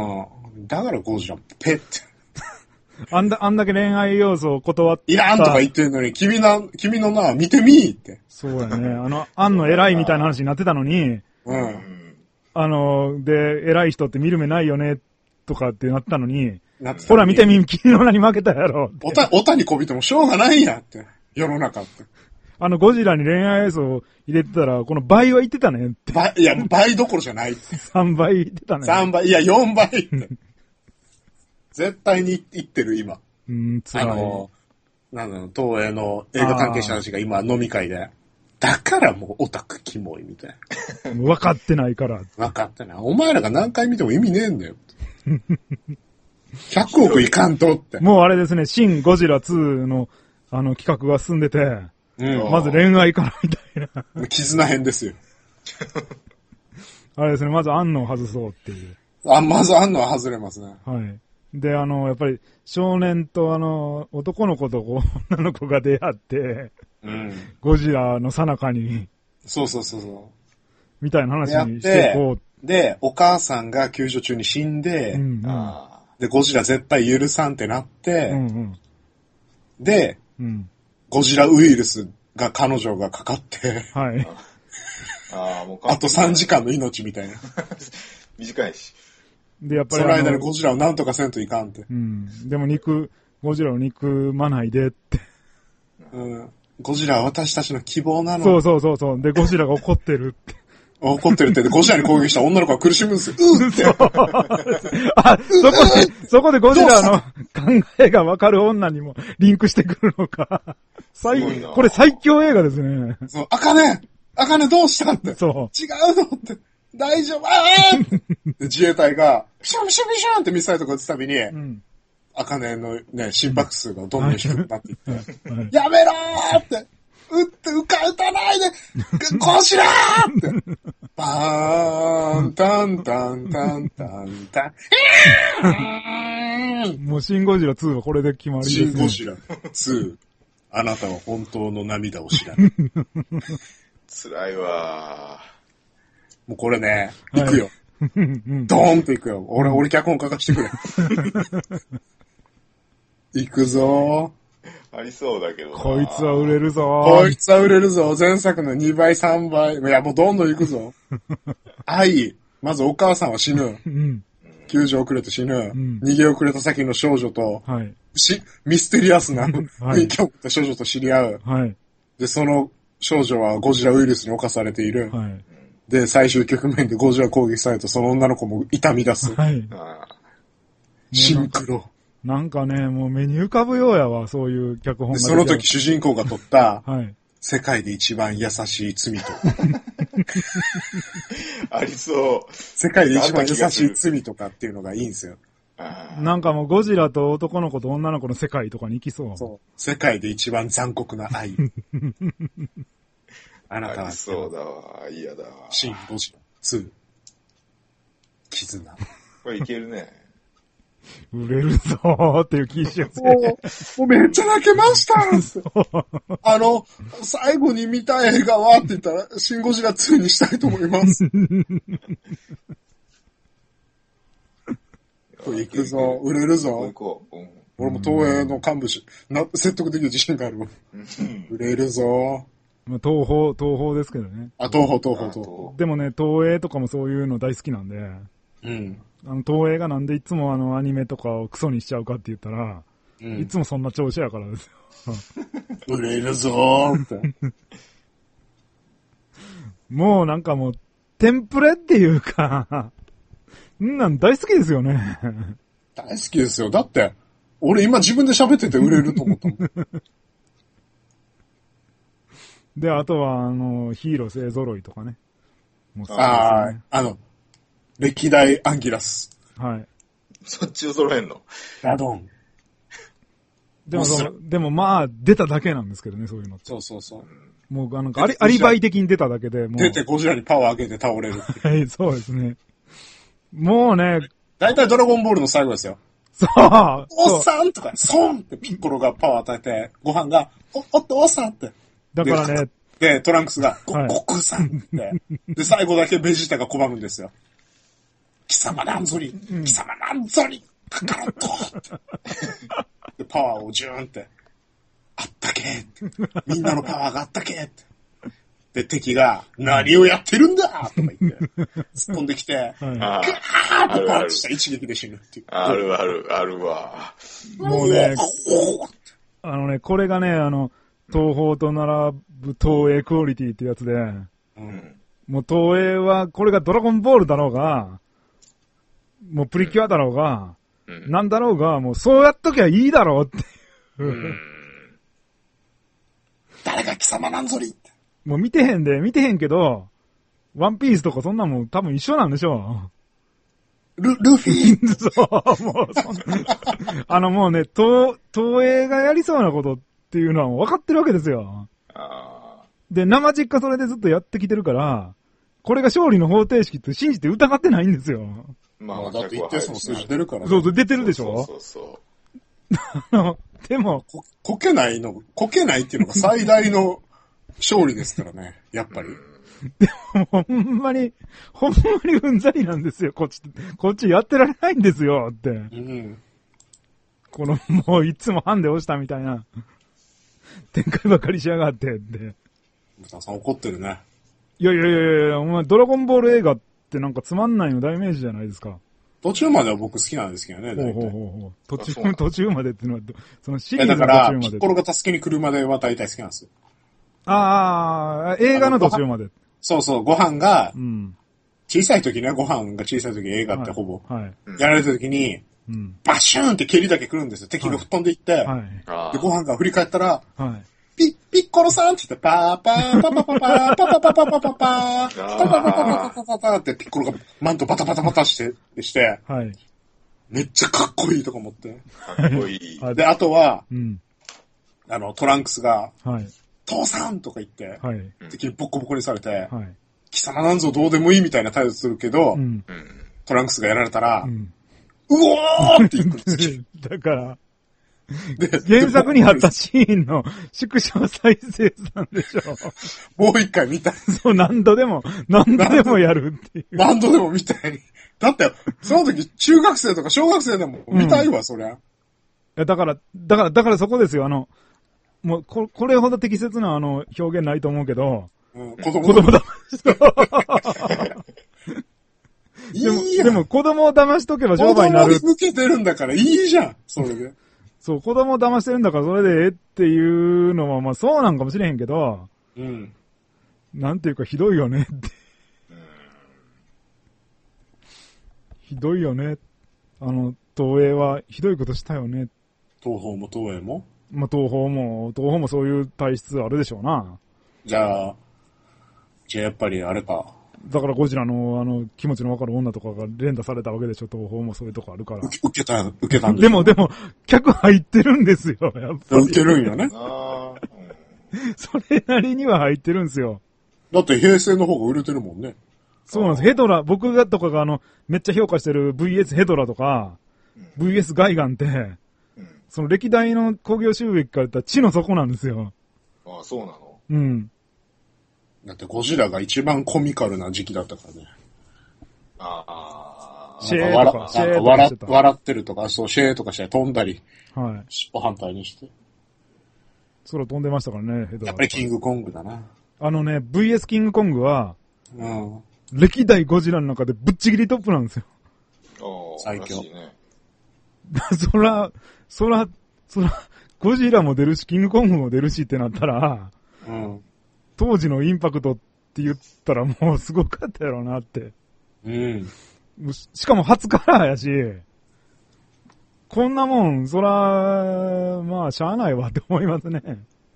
だからゴジラ、ペッて。 あんだ、あんだけ恋愛要素を断った。 いらんとか言ってるのに、君の、君の名は見てみーって。 そうやね。あの、あんの偉いみたいな話になってたのに、うん。 あの、で、偉い人って見る目ないよね、とかってなったのに、 なってたのにほら見てみ、君の名に負けたやろ。 おた、おたにこびてもしょうがないやって。世の中って。 あの、ゴジラに恋愛要素を入れてたら、この倍は言ってたねって。 倍、いや、倍どころじゃないって。 さんばい言ってたね。 さんばい、いや、よんばいって。絶対に言ってる、今。 うん、辛い。 あの、なんだろう、東映の映画関係者たちが今飲み会で、だからもうオタクキモいみたいな。 分かってないから。 分かってない。お前らが何回見ても意味ねえんだよ。ひゃくおくいかんとって。 もうあれですね、シン・ゴジラツーの、あの、企画が進んでて、 うん、 まず恋愛からみたいな。 絆編ですよ。 あれですね、まず安野を外そうっていう。 あ、まず安野は外れますね。 はい。で、あの、やっぱり、少年とあの、男の子と女の子が出会って、 うん、 ゴジラの最中に、 そうそうそうそう。 みたいな話にしていこう。で、お母さんが救助中に死んで、 うんうん、 で、ゴジラ絶対許さんってなって、 うんうん、 で、うん、ゴジラウイルスが彼女がかかって、 はい。 あ, あ, もうあとさんじかんの命みたいな。 短いし。 で、やっぱり。 その間にゴジラをなんとかせんといかんって。 うん。でも肉、ゴジラを憎まないでって。 うん。ゴジラは私たちの希望なの。 そうそうそうそう。で、ゴジラが怒ってるって。 怒ってるって、ゴジラに攻撃した女の子が苦しむんですよ。うーって。 あ、そこで、そこでゴジラの考えがわかる女にもリンクしてくるのか。最、これ最強映画ですね。 そう、あかねあかねどうしたって。 そう。 違うのって。大丈夫あー自衛隊が、ピシャンピシャンピシャンってミサイルとか撃つたびに、あかねのね、心拍数がどんどん低くなっていって、やめろーって、撃って、撃か撃たないでゴジラーって、バーン、タンタンタンタンタン、 もうシンゴジラツーはこれで決まりですね。 シンゴジラツー。あなたは本当の涙を知らない。 辛いわー。 もうこれね、行くよ。ドーンと行くよ。俺、俺脚本書かしてくれ。行くぞー。ありそうだけどな。 こいつは売れるぞこいつは売れるぞ。前作のにばい、さんばい。いや、もうどんどん行くぞ。愛。まずお母さんは死ぬ。うん、救助遅れて死ぬ、うん。逃げ遅れた先の少女と、はい、しミステリアスな雰囲気を持った少女と知り合う。はい、で、その少女はゴジラウイルスに侵されている。はい、で、最終局面でゴジラ攻撃されるとその女の子も痛み出す。はい、シンクロ。 なんかね、もう目に浮かぶようやわ、そういう脚本が。 その時主人公が撮った、はい、世界で一番優しい罪と。 ありそう。 世界で一番優しい罪とかっていうのがいいんですよ。 なんかもうゴジラと男の子と女の子の世界とかに行きそう。 そう。世界で一番残酷な愛。あなたは。 そうだわ。嫌だわ。 シン・ゴジラツー。絆。 これいけるね。 売れるぞーっていう気しよう。 もう、もうめっちゃ泣けましたあの、最後に見た映画はって言ったら、シン・ゴジラツーにしたいと思います。これ行くぞ、売れるぞ。行こう。うん、俺も東映の幹部し、な、説得できる自信があるわ。売れるぞ。 まあ、東宝、東宝ですけどね。 あ、東宝、東宝、東宝。 でもね、東映とかもそういうの大好きなんで。うん。あの、東映がなんでいつもあの、アニメとかをクソにしちゃうかって言ったら、うん、いつもそんな調子やからですよ。 売れるぞーって。 もうなんかもう、テンプレっていうか、んなん大好きですよね。 大好きですよ。だって、俺今自分で喋ってて売れると思ったもん。 で、あとは、あの、ヒーロー勢揃いとかね。 もうそうですね。ああ、あの、歴代アンギラス。 はい。 そっちを揃えんの？ ダドン。 でもその、でもまあ、出ただけなんですけどね、そういうのって。 そうそうそう。 もう、なんかアリ、アリバイ的に出ただけで、もう。 出てゴジラにパワー上げて倒れる。 はい、そうですね。もうね。 だいたいドラゴンボールの最後ですよ。 そう。 おっさんとか、ソンってピッコロがパワー与えて、ご飯が、お、おっとおっさんって。 だからね。 で、トランクスが、ご、ごくさんって。で、最後だけベジータが拒むんですよ。貴様なんぞり、うん、貴様なんぞり、カカロットで、パワーをジューンって、あったけーって。みんなのパワーがあったけーって。 で、敵が、何をやってるんだとか言って、突っ込んできて、 はい、 あガーッとパンチした一撃で死ぬっていう。 あるある、あるわ。 もうね、あのね、これがね、あの、東宝と並ぶ東映クオリティってやつで、 うん、 もう東映は、これがドラゴンボールだろうが、もうプリキュアだろうが、 うん、 なんだろうが、もうそうやっときゃいいだろうっていう。 うん、 誰が貴様なんぞりって。 もう見てへんで、見てへんけど、ワンピースとかそんなもん多分一緒なんでしょう。ル、ルフィそう、もうそんな、あのもうね、東、東映がやりそうなことっていうのはもう分かってるわけですよ。 あで、生実家それでずっとやってきてるから、これが勝利の方程式って信じて疑ってないんですよ。 まあ、 まあ、だって一定数の数字出るからね。 そうそう、出てるでしょ。 そうそうそうでもこ、こけないの、こけないっていうのが最大の勝利ですからね、やっぱり。 でも、ほんまに、ほんまにうんざりなんですよ、こっち、こっちやってられないんですよ、って。 うん。 この、もういつもハンデ押したみたいな、展開ばかりしやがって、って。 ブタさん怒ってるね。 いやいやいやいや、お前、ドラゴンボール映画ってなんかつまんないの代名詞じゃないですか。 途中までは僕好きなんですけどね、 ほう大体。 ほうほうほう。途中、途中までっていうのは、そのシリーえ、 ズのだから、 途中まで。 ピッコロが助けに来るまでは大体好きなんですよ。 ああ、映画の途中まで。 そうそう、ご飯がう、ん。 小さい時ね、ご飯が小さい時映画ってほぼ、 はい。 やられた時に、 うん。 バシューンって蹴りだけ来るんですよ。敵が吹っ飛んでいって、 はい。 あで、ご飯が振り返ったら、 はい。 ピッ、ピッコロさんって言って、パーパーパパパパー、パパパパパパパー、パパパパパパパパーってピッコロがマントバタバタバタして、して、 はい。 めっちゃかっこいいとか思って。 かっこいい。 あで、あとは、 うん。 あの、トランクスが、 はい。 父さんとか言って、 はい。 敵にボッコボコにされて、 はい。 貴様なんぞどうでもいいみたいな態度するけど、 うん。 トランクスがやられたら、 う。 うんおーって言うんですよ。 だから、 で原作にあったシーンの縮小再生産でしょ。 もう一回見たい。 そう、何度でも、何度でもやるっていう。 何度でも見たい。だって、その時中学生とか小学生でも見たいわ、うん、そりゃ。 いや、だから、だから、だからそこですよ。あの、もう、こ、これほど適切なあの、表現ないと思うけど、 うん、子供子供だ。 いいでも、 やん。 でも子供を騙しとけば商売になる。 子供に向けてるんだからいいじゃん、それで。 そう、子供を騙してるんだからそれでええっていうのは、まあそうなんかもしれへんけど、 うん。 なんていうかひどいよねって。ひどいよね。あの、東映はひどいことしたよね。 東宝も東映もまあ東宝も、東宝もそういう体質あるでしょうな。 じゃあ、じゃあやっぱりあれか。 だからゴジラのあの気持ちのわかる女とかが連打されたわけでしょ、東宝もそういうとこあるから。 受けた、受けたんでもでも、客入ってるんですよ、やっぱり。 受けるんよね。 あそれなりには入ってるんですよ。 だって平成の方が売れてるもんね。 そうなんです。ヘドラ、僕がとかがあの、めっちゃ評価してる ブイエス ヘドラとか、うん、ブイエス ガイガンって、うん、その歴代の興行収益から言ったら地の底なんですよ。 ああ、そうなの？ うん。 だってゴジラが一番コミカルな時期だったからね。 ああ。 シェーとか、 シェーとか笑、笑ってるとか、そう、シェーとかして飛んだり。 はい。 尻尾反対にして。 空飛んでましたからね、ヘドラ。 やっぱりキングコングだな。 あのね、ブイエス キングコングは、 うん。 歴代ゴジラの中でぶっちぎりトップなんですよ。 ああ、 最強。 ね、 そら、そら、そら、ゴジラも出るし、キングコングも出るしってなったら、 うん。 当時のインパクトって言ったらもうすごかったやろうなって。 うん。 しかも初カラーやし、こんなもん、そら、まあ、しゃあないわって思いますね。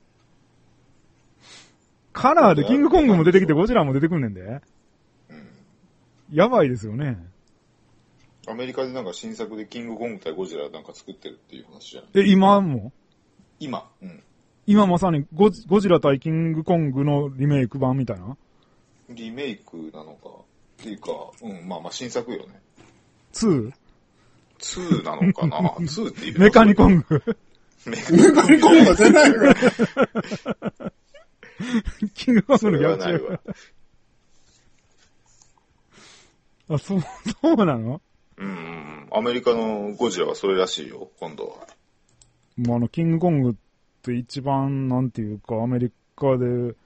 カラーでキングコングも出てきてゴジラも出てくんねんで。うん、やばいですよね。 アメリカでなんか新作でキングコング対ゴジラなんか作ってるっていう話じゃない？ え、今も？ 今、うん。 今まさにゴジ、ゴジラ対キングコングのリメイク版みたいな？ リメイクなのか。っていうか、うん、まあまあ新作よね。 ツー？ ツー なのかなツー っていう。 メカニコングメカニコングは出ないよ。 キングコングの逆ないわ。 あ、そう、そうなの？ うん。アメリカのゴジラはそれらしいよ、今度は。 もうあの、キングコングって一番、なんていうか、アメリカで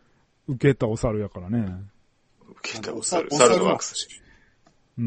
受けたお猿やからね。 受けたお猿、 お猿の惑星。 うん、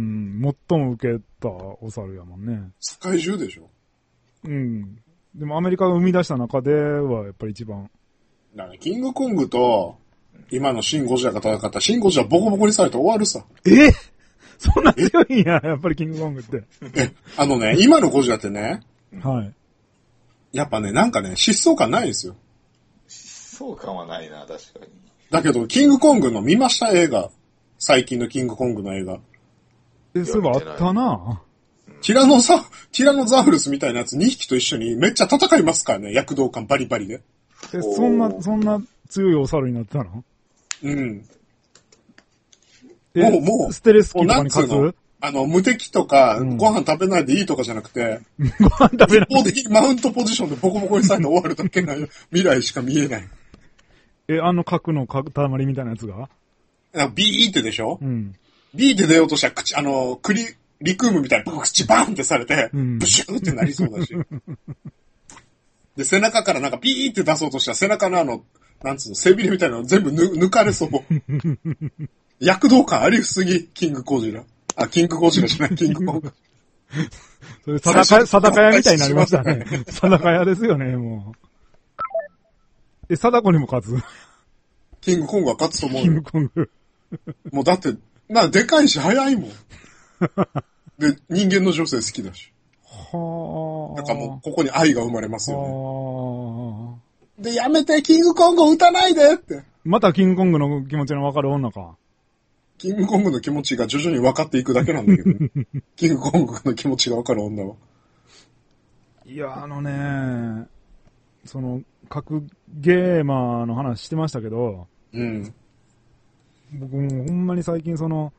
最も受けたお猿やもんね。 世界中でしょ。 うん。でもアメリカが生み出した中ではやっぱり一番。 だからキングコングと、今のシン・ゴジラが戦った、シン・ゴジラボコボコにされて終わるさ。 えそんな強いんや、やっぱりキングコングって。 え、あのね、今のゴジラってね、 はい。 やっぱね、なんかね、疾走感ないんですよ。 疾走感はないな、確かに。 だけど、キングコングの見ました映画。最近のキングコングの映画。 え、そういえばあったな。 ティラノザ、ティラノザウルスみたいなやつにひきと一緒にめっちゃ戦いますからね、躍動感バリバリで。 え、そんな、そんな強いお猿になってたの？ うん。 え、 もう、もう、 ステレス機とかにもうなんつう勝のあの、無敵とか、 うんご飯食べないでいいとかじゃなくて、 つご飯食べない。 一方的にマウントポジションでボコボコにされて終わるだけな未来しか見えない。 え、あの核の塊みたいなやつが？ なんかビーってでしょ、 うん。 ビーって出ようとしたら口、あの、クリ、リクームみたいな口バーンってされて、 うんブシューってなりそうだし。で、背中からなんかビーって出そうとしたら背中のあの、なんつうの、背びれみたいなの全部ぬ抜かれそう。躍動感ありすぎ、キングゴジラ。あ、キングゴジラじゃない、キングコング。 それ、sadaka、sadaka屋みたいになりましたね。sadaka屋ですよね、もう。え、貞子にも勝つ？ キングコングは勝つと思うキングよ。 コング。 もうだって、まあでかいし早いもん。で、人間の女性好きだし。 はあ。 なんかもう、ここに愛が生まれますよはあ。 ね。で、やめて、キングコングを撃たないでって。 またキングコングの気持ちのわかる女か。 キングコングの気持ちが徐々に分かっていくだけなんだけど、ね、キングコングの気持ちが分かる女は。 いや、あのね、その、格ゲーマーの話してましたけど、 うん。 僕もほんまに最近その、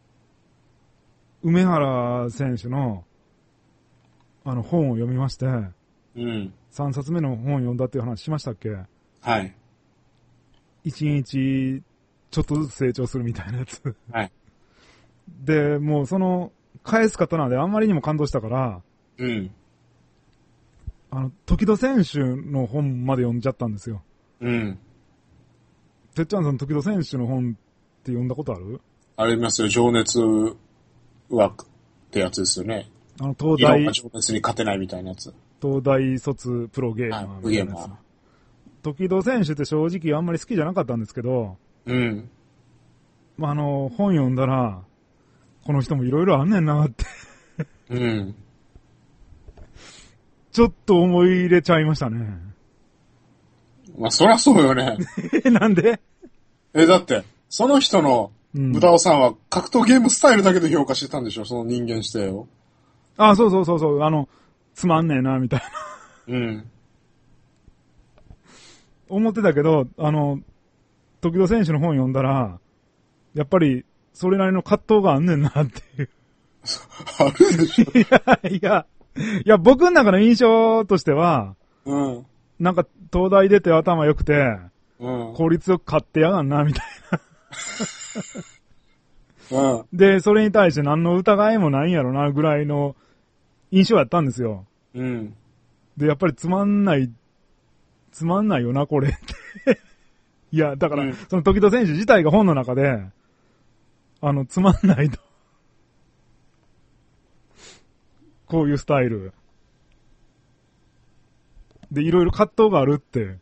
梅原選手の、あの本を読みまして、 うん。 さんさつめの本を読んだっていう話しましたっけ？ はい。 一日、ちょっとずつ成長するみたいなやつ。 はい。 で、もうその、返す刀であんまりにも感動したから、 うん。 あの、時戸選手の本まで読んじゃったんですよ。 うん。 てっちゃんさん、時戸選手の本って読んだことある？ ありますよ、情熱枠ってやつですよね。 あの、東大いろんな、情熱に勝てないみたいなやつ。 東大卒プロゲーマーみたいなやつ。 ゲーマー。 時戸選手って正直あんまり好きじゃなかったんですけど、 うん。 まあ、あの、本読んだら、この人もいろいろあんねんなって。 うん。 ちょっと思い入れちゃいましたね。 まあ、そりゃそうよね。 え、なんで？ え、だって、その人の、 うんブダオさんは格闘ゲームスタイルだけで評価してたんでしょ、その人間指定を。 あ、そうそうそうそう、あの、つまんねえな、みたいな。 うん。 思ってたけど、あの、時戸選手の本読んだら、やっぱり、それなりの葛藤があんねんなっていう。 あるでしょ。 いや、いや、いや、僕の中の印象としては、 うん。 なんか、東大出て頭良くて、 うん。 効率よく勝ってやがんな、みたいうん。 な。で、それに対して何の疑いもないんやろな、ぐらいの印象やったんですよ。 うん。 で、やっぱりつまんない、つまんないよな、これって。いや、だから、 うんその時戸選手自体が本の中で、あの、つまんないと。こういうスタイル。で、いろいろ葛藤があるって。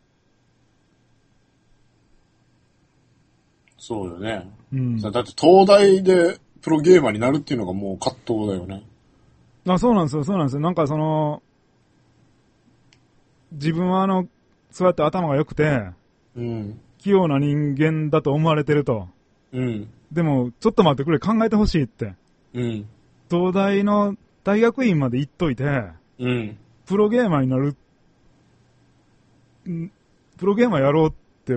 そうよね。 うん。 だって東大でプロゲーマーになるっていうのがもう葛藤だよね。 あ、そうなんですよ、そうなんですよ。なんかその、自分はあの、そうやって頭が良くて、 うん。 器用な人間だと思われてると。 うん。 でも、ちょっと待ってくれ、考えてほしいって。 うん。 東大の大学院まで行っといて、 うん。 プロゲーマーになる、んプロゲーマーやろうって、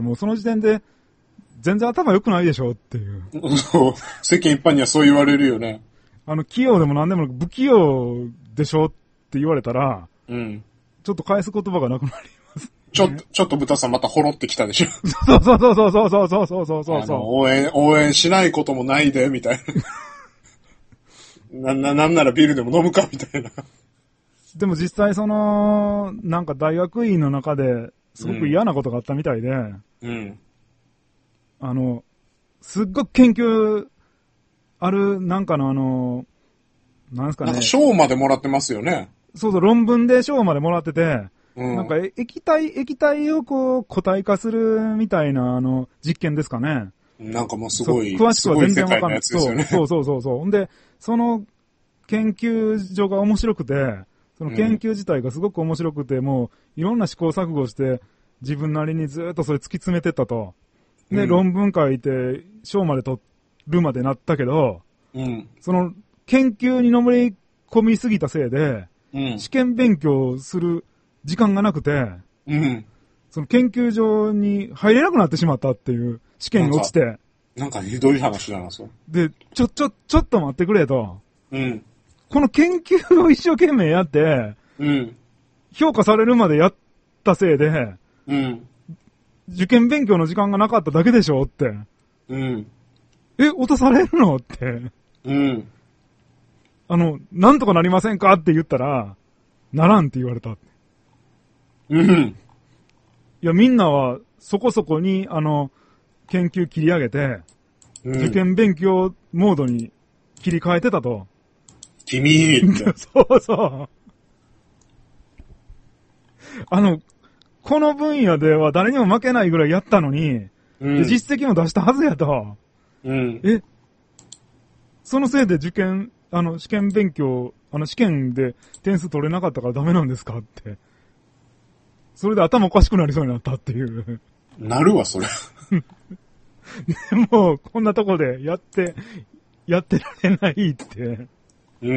もうその時点で、全然頭良くないでしょっていう。 そう。世間一般にはそう言われるよね。 あの、器用でも何でもなく不器用でしょって言われたら、 うん。 ちょっと返す言葉がなくなります。 ちょっと、ちょっと豚さんまたほろってきたでしょ。 そうそうそうそうそうそうそうそうそうそうあの、応援、応援しないこともないで、みたいな。な、な、なんならビールでも飲むか、みたいな。 でも実際その、なんか大学院の中で、すごく嫌なことがあったみたいで、 うん。 あの、すっごく研究ある、なんかのあの、なんですかね。 なんか賞までもらってますよね。 そうそう、論文で賞までもらってて、 うん、 なんか液体、液体をこう固体化するみたいなあの実験ですかね。 なんかもうすごい、 詳しくは全然わかんない。 すごい世界のやつですよね。 そうそうそうそう。ほんで、その研究所が面白くて、その研究自体がすごく面白くて、うん、もういろんな試行錯誤して自分なりにずっとそれ突き詰めてったと。で、うん、論文書いて賞まで取るまでなったけど、 うん、 その研究にのめり込みすぎたせいで、 うん、 試験勉強する時間がなくて、 うん、 その研究所に入れなくなってしまったっていう試験に落ちて。 なんか、なんかひどい話だな、それ。で、ちょ、ちょ、ちょっと待ってくれと。 うん。 この研究を一生懸命やって、 うん。 評価されるまでやったせいで、 うん。 受験勉強の時間がなかっただけでしょって。 うん。 え、落とされるのって。 うん。 あの、なんとかなりませんかって言ったら、ならんって言われた。 うん。 いや、みんなはそこそこに、あの、研究切り上げて、うん、受験勉強モードに切り替えてたと。 君って。 そうそう。あの、この分野では誰にも負けないぐらいやったのに、うん、実績も出したはずやと。 うん、 え、そのせいで受験、あの、試験勉強、あの、試験で点数取れなかったからダメなんですかって。それで頭おかしくなりそうになったっていう。 なるわ、それ。 でも、こんなとこでやって、やってられないって。 うん。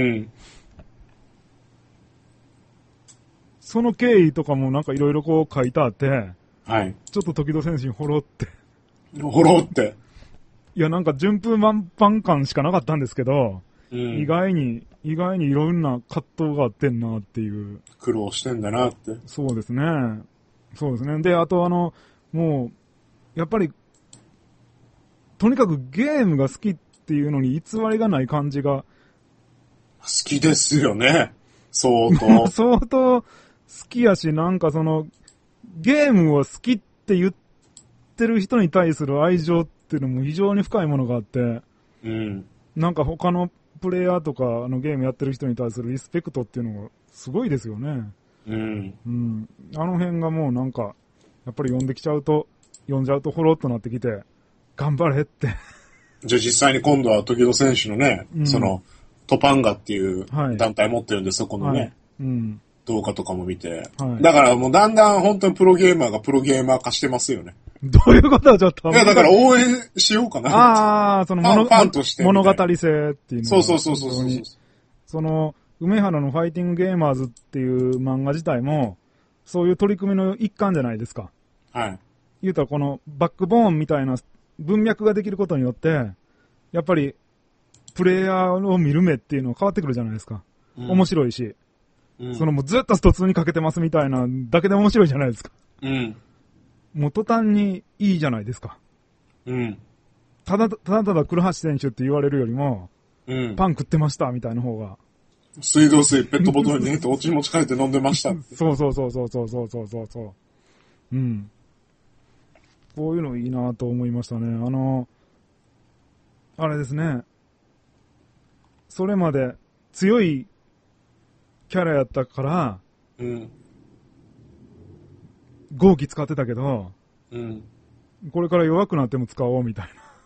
その経緯とかもなんかいろいろこう書いてあって、 はい。 ちょっと時戸先生にほろって。 ほろって。 いや、なんか順風満帆感しかなかったんですけど、うん、意外に、意外にいろんな葛藤があってんなっていう。 苦労してんだなって。 そうですね。そうですね。で、あとあの、もう、やっぱり、とにかくゲームが好きっていうのに偽りがない感じが。 好きですよね。相当。 相当好きやし、なんかその、ゲームを好きって言ってる人に対する愛情っていうのも非常に深いものがあって、 うん。なんか他のプレイヤーとかあのゲームやってる人に対するリスペクトっていうのがすごいですよね。 うん。 うん。あの辺がもうなんか、やっぱり読んできちゃうと、読んじゃうとほろっとなってきて、頑張れって。 じゃあ実際に今度は時戸選手のね、うん、その、トパンガっていう団体持ってるんで、はい、そこのね、はい、 うん、 動画とかも見て、 はい。 だからもうだんだん本当にプロゲーマーがプロゲーマー化してますよね。 どういうことはちょっと。 いや、だから応援しようかな。 ああ、その物ファンとして物語性っていうのそうそうそうそうそう。 その、梅原のファイティングゲーマーズっていう漫画自体も、そういう取り組みの一環じゃないですか。 はい。 言うたらこのバックボーンみたいな文脈ができることによって、やっぱり、プレイヤーを見る目っていうのは変わってくるじゃないですか。うん、面白いし、うん。そのもうずっとストツーにかけてますみたいなだけで面白いじゃないですか。 うん。 もう途端にいいじゃないですか。 うん。 ただ、ただただ黒橋選手って言われるよりも、 うん。 パン食ってましたみたいな方が。 水道水ペットボトルに入れておち持ち帰って飲んでました。 そうそうそうそうそうそうそうそうそう。うん。こういうのいいなと思いましたね。あの、あれですね。それまで強いキャラやったから、 うん。 豪気使ってたけど、 うん。 これから弱くなっても使おうみたい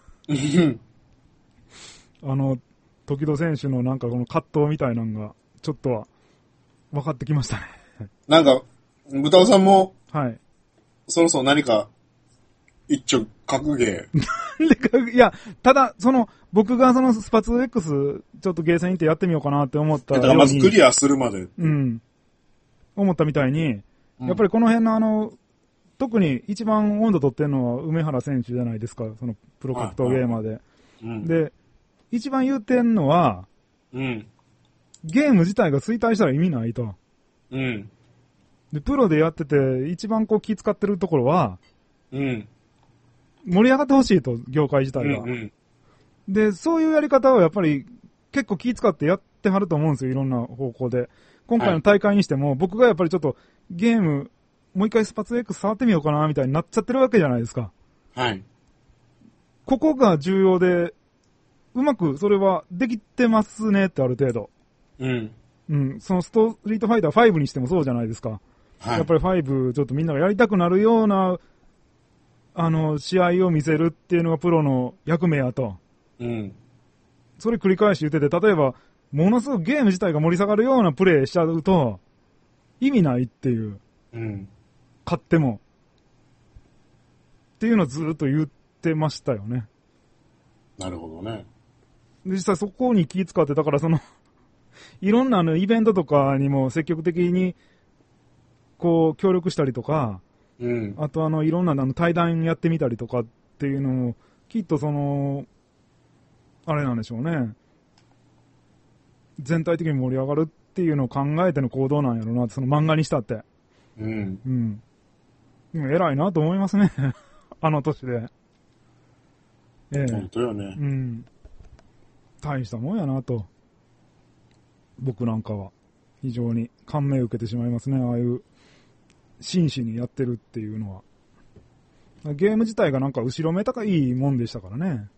な。あの、時戸選手のなんかこの葛藤みたいなのが、ちょっとは分かってきましたね。 なんか、豚尾さんも、 はい。 そろそろ何か、一丁格ゲー。いや、ただ、その、僕がそのスパツ X、ちょっとゲーセン行ってやってみようかなって思ったように。 だからまずクリアするまで。 うん。思ったみたいに、やっぱりこの辺のあの、特に一番温度取ってるのは梅原選手じゃないですか、そのプロ格闘ゲーマーで。 うん、 で、一番言うてんのは、 うん、 ゲーム自体が衰退したら意味ないと。 うん、 で、プロでやってて一番こう気使ってるところは、 うん、 盛り上がってほしいと、業界自体が、 うんうん。で、 そういうやり方はやっぱり結構気使ってやってはると思うんですよ、いろんな方向で。今回の大会にしても、はい、僕がやっぱりちょっとゲーム、もう一回スパツ X 触ってみようかなみたいになっちゃってるわけじゃないですか。 はい。 ここが重要で、うまくそれはできてますねってある程度。 うん。 うん。そのストリートファイターファイブにしてもそうじゃないですか。はい。やっぱりファイブちょっとみんながやりたくなるような、あの、試合を見せるっていうのがプロの役目やと。 うん。 それ繰り返し言ってて、例えば、ものすごくゲーム自体が盛り下がるようなプレイしちゃうと、意味ないっていう。 うん。 買っても。っていうのをずーっと言ってましたよね。 なるほどね。 実際そこに気使って、だからその、いろんなあのイベントとかにも積極的に、こう、協力したりとか、 うん。 あとあの、いろんなあの対談やってみたりとかっていうのも、きっとその、あれなんでしょうね。全体的に盛り上がるっていうのを考えての行動なんやろうな、その漫画にしたって。 うん。 うん。でも偉いなと思いますね。あの年で。ええ。 本当よね。 うん。大したもんやなと。僕なんかは。非常に感銘を受けてしまいますね。ああいう真摯にやってるっていうのは。ゲーム自体がなんか後ろめたかいいもんでしたからね。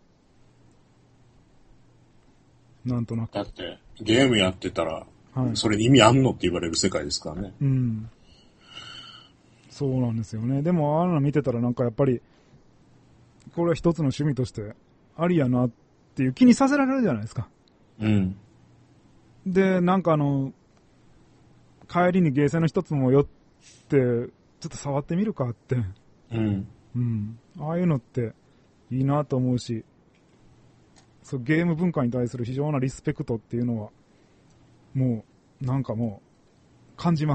なんとなく。 だって、ゲームやってたら、 はい、 それに意味あんのって言われる世界ですからね。 うん。そうなんですよね。でも、あんなの見てたらなんかやっぱり、これは一つの趣味としてありやなっていう気にさせられるじゃないですか。 うん。 で、なんかあの、帰りにゲーセンの一つも寄って、ちょっと触ってみるかって。 うん。 うん。ああいうのっていいなと思うし、そうゲーム文化に対する非常なリスペクトっていうのは、もう、なんかもう、感じます。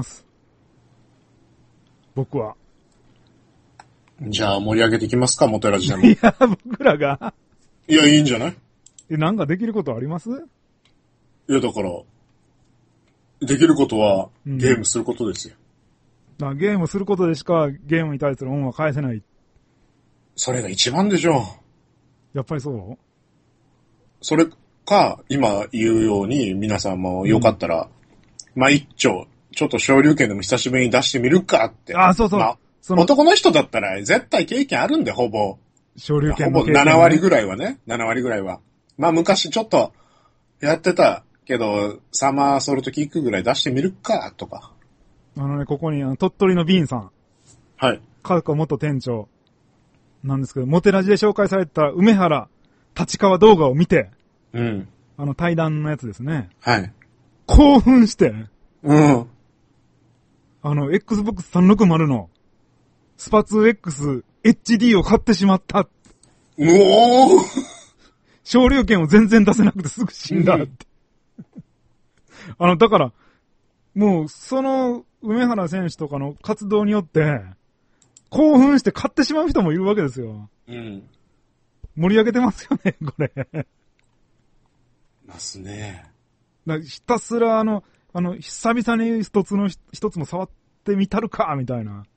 僕は。 じゃあ盛り上げていきますか、モテラジでも。 いや、僕らが。 いや、いいんじゃない？ え、なんかできることあります？ いや、だから、できることは、ゲームすることですよ。 うん、だゲームすることでしかゲームに対する恩は返せない。 それが一番でしょう。 やっぱりそう？ それか、今言うように、皆さんもよかったら、うん、まあ一丁、ちょっと昇竜拳でも久しぶりに出してみるかって。 あ、そうそう。まあ、 その男の人だったら絶対経験あるんで、ほぼ。 昇竜拳の経験、ね。ほぼななわりぐらいはね。ななわりぐらいは。まあ昔ちょっと、やってたけど、サマーソルトキックぐらい出してみるか、とか。 あのね、ここにあの鳥取のビーンさん。 はい。 かか元店長。なんですけど、モテラジで紹介された梅原立川動画を見て、 うん。 あの対談のやつですね。 はい。 興奮して、 うん。 あの、エックスボックスさんびゃくろくじゅう のスパツーエックスエイチディー を買ってしまった。 おー昇竜拳を全然出せなくてすぐ死んだって。うん、あの、だから、もう、その、梅原選手とかの活動によって、興奮して買ってしまう人もいるわけですよ。 うん。 盛り上げてますよね、これ。 ますね。 だひたすらあの、あの、久々に一つの、一つも触ってみたるか、みたいな。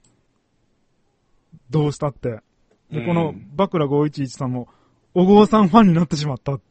どうしたって。で、うん、この、バクラごーいちいちさんも、小郷さんファンになってしまったって。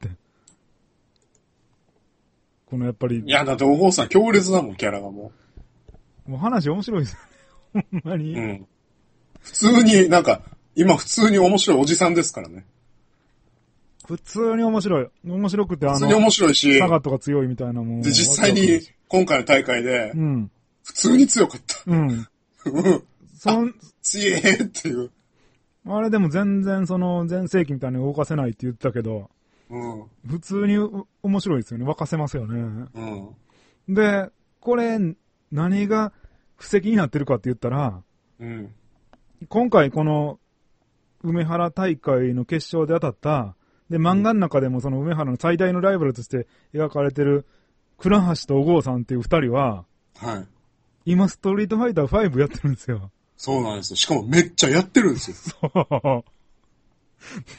このやっぱり。 いや、だって小郷さん強烈だもん、キャラがもう。もう話面白いですよね。ほんまに。 うん。普通に、なんか、今普通に面白いおじさんですからね。 普通に面白い。面白くてあの、 普通に面白いし、 サガットが強いみたいなもん。 で、実際に今回の大会で、 うん。 普通に強かった。 うん。 うん。そん、強えっていう。 あれでも全然その前世紀みたいに動かせないって言ってたけど、 うん。 普通に面白いですよね。沸かせますよね。 うん。 で、これ、何が布石になってるかって言ったら、 うん。 今回この、梅原大会の決勝で当たった、で、漫画の中でもその梅原の最大のライバルとして描かれてる、倉橋と小郷さんっていう二人は、 はい。 今ストリートファイターファイブやってるんですよ。 そうなんですよ。しかもめっちゃやってるんですよ。 そう。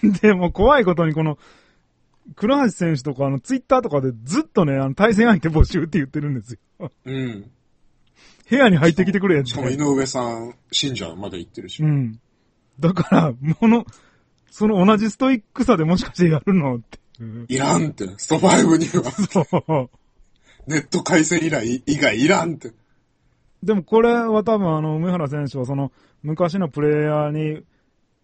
で、も怖いことにこの、倉橋選手とかあのツイッターとかでずっとね、あの対戦相手募集って言ってるんですよ。 うん。 部屋に入ってきてくれって。 しかも井上さん、信者まで言ってるし。 うん。だから、もの、その同じストイックさでもしかしてやるのって。 うん、いらんって。ストファイブには。そう。ネット回線以来、以外いらんって。 でもこれは多分あの、梅原選手はその、昔のプレイヤーに、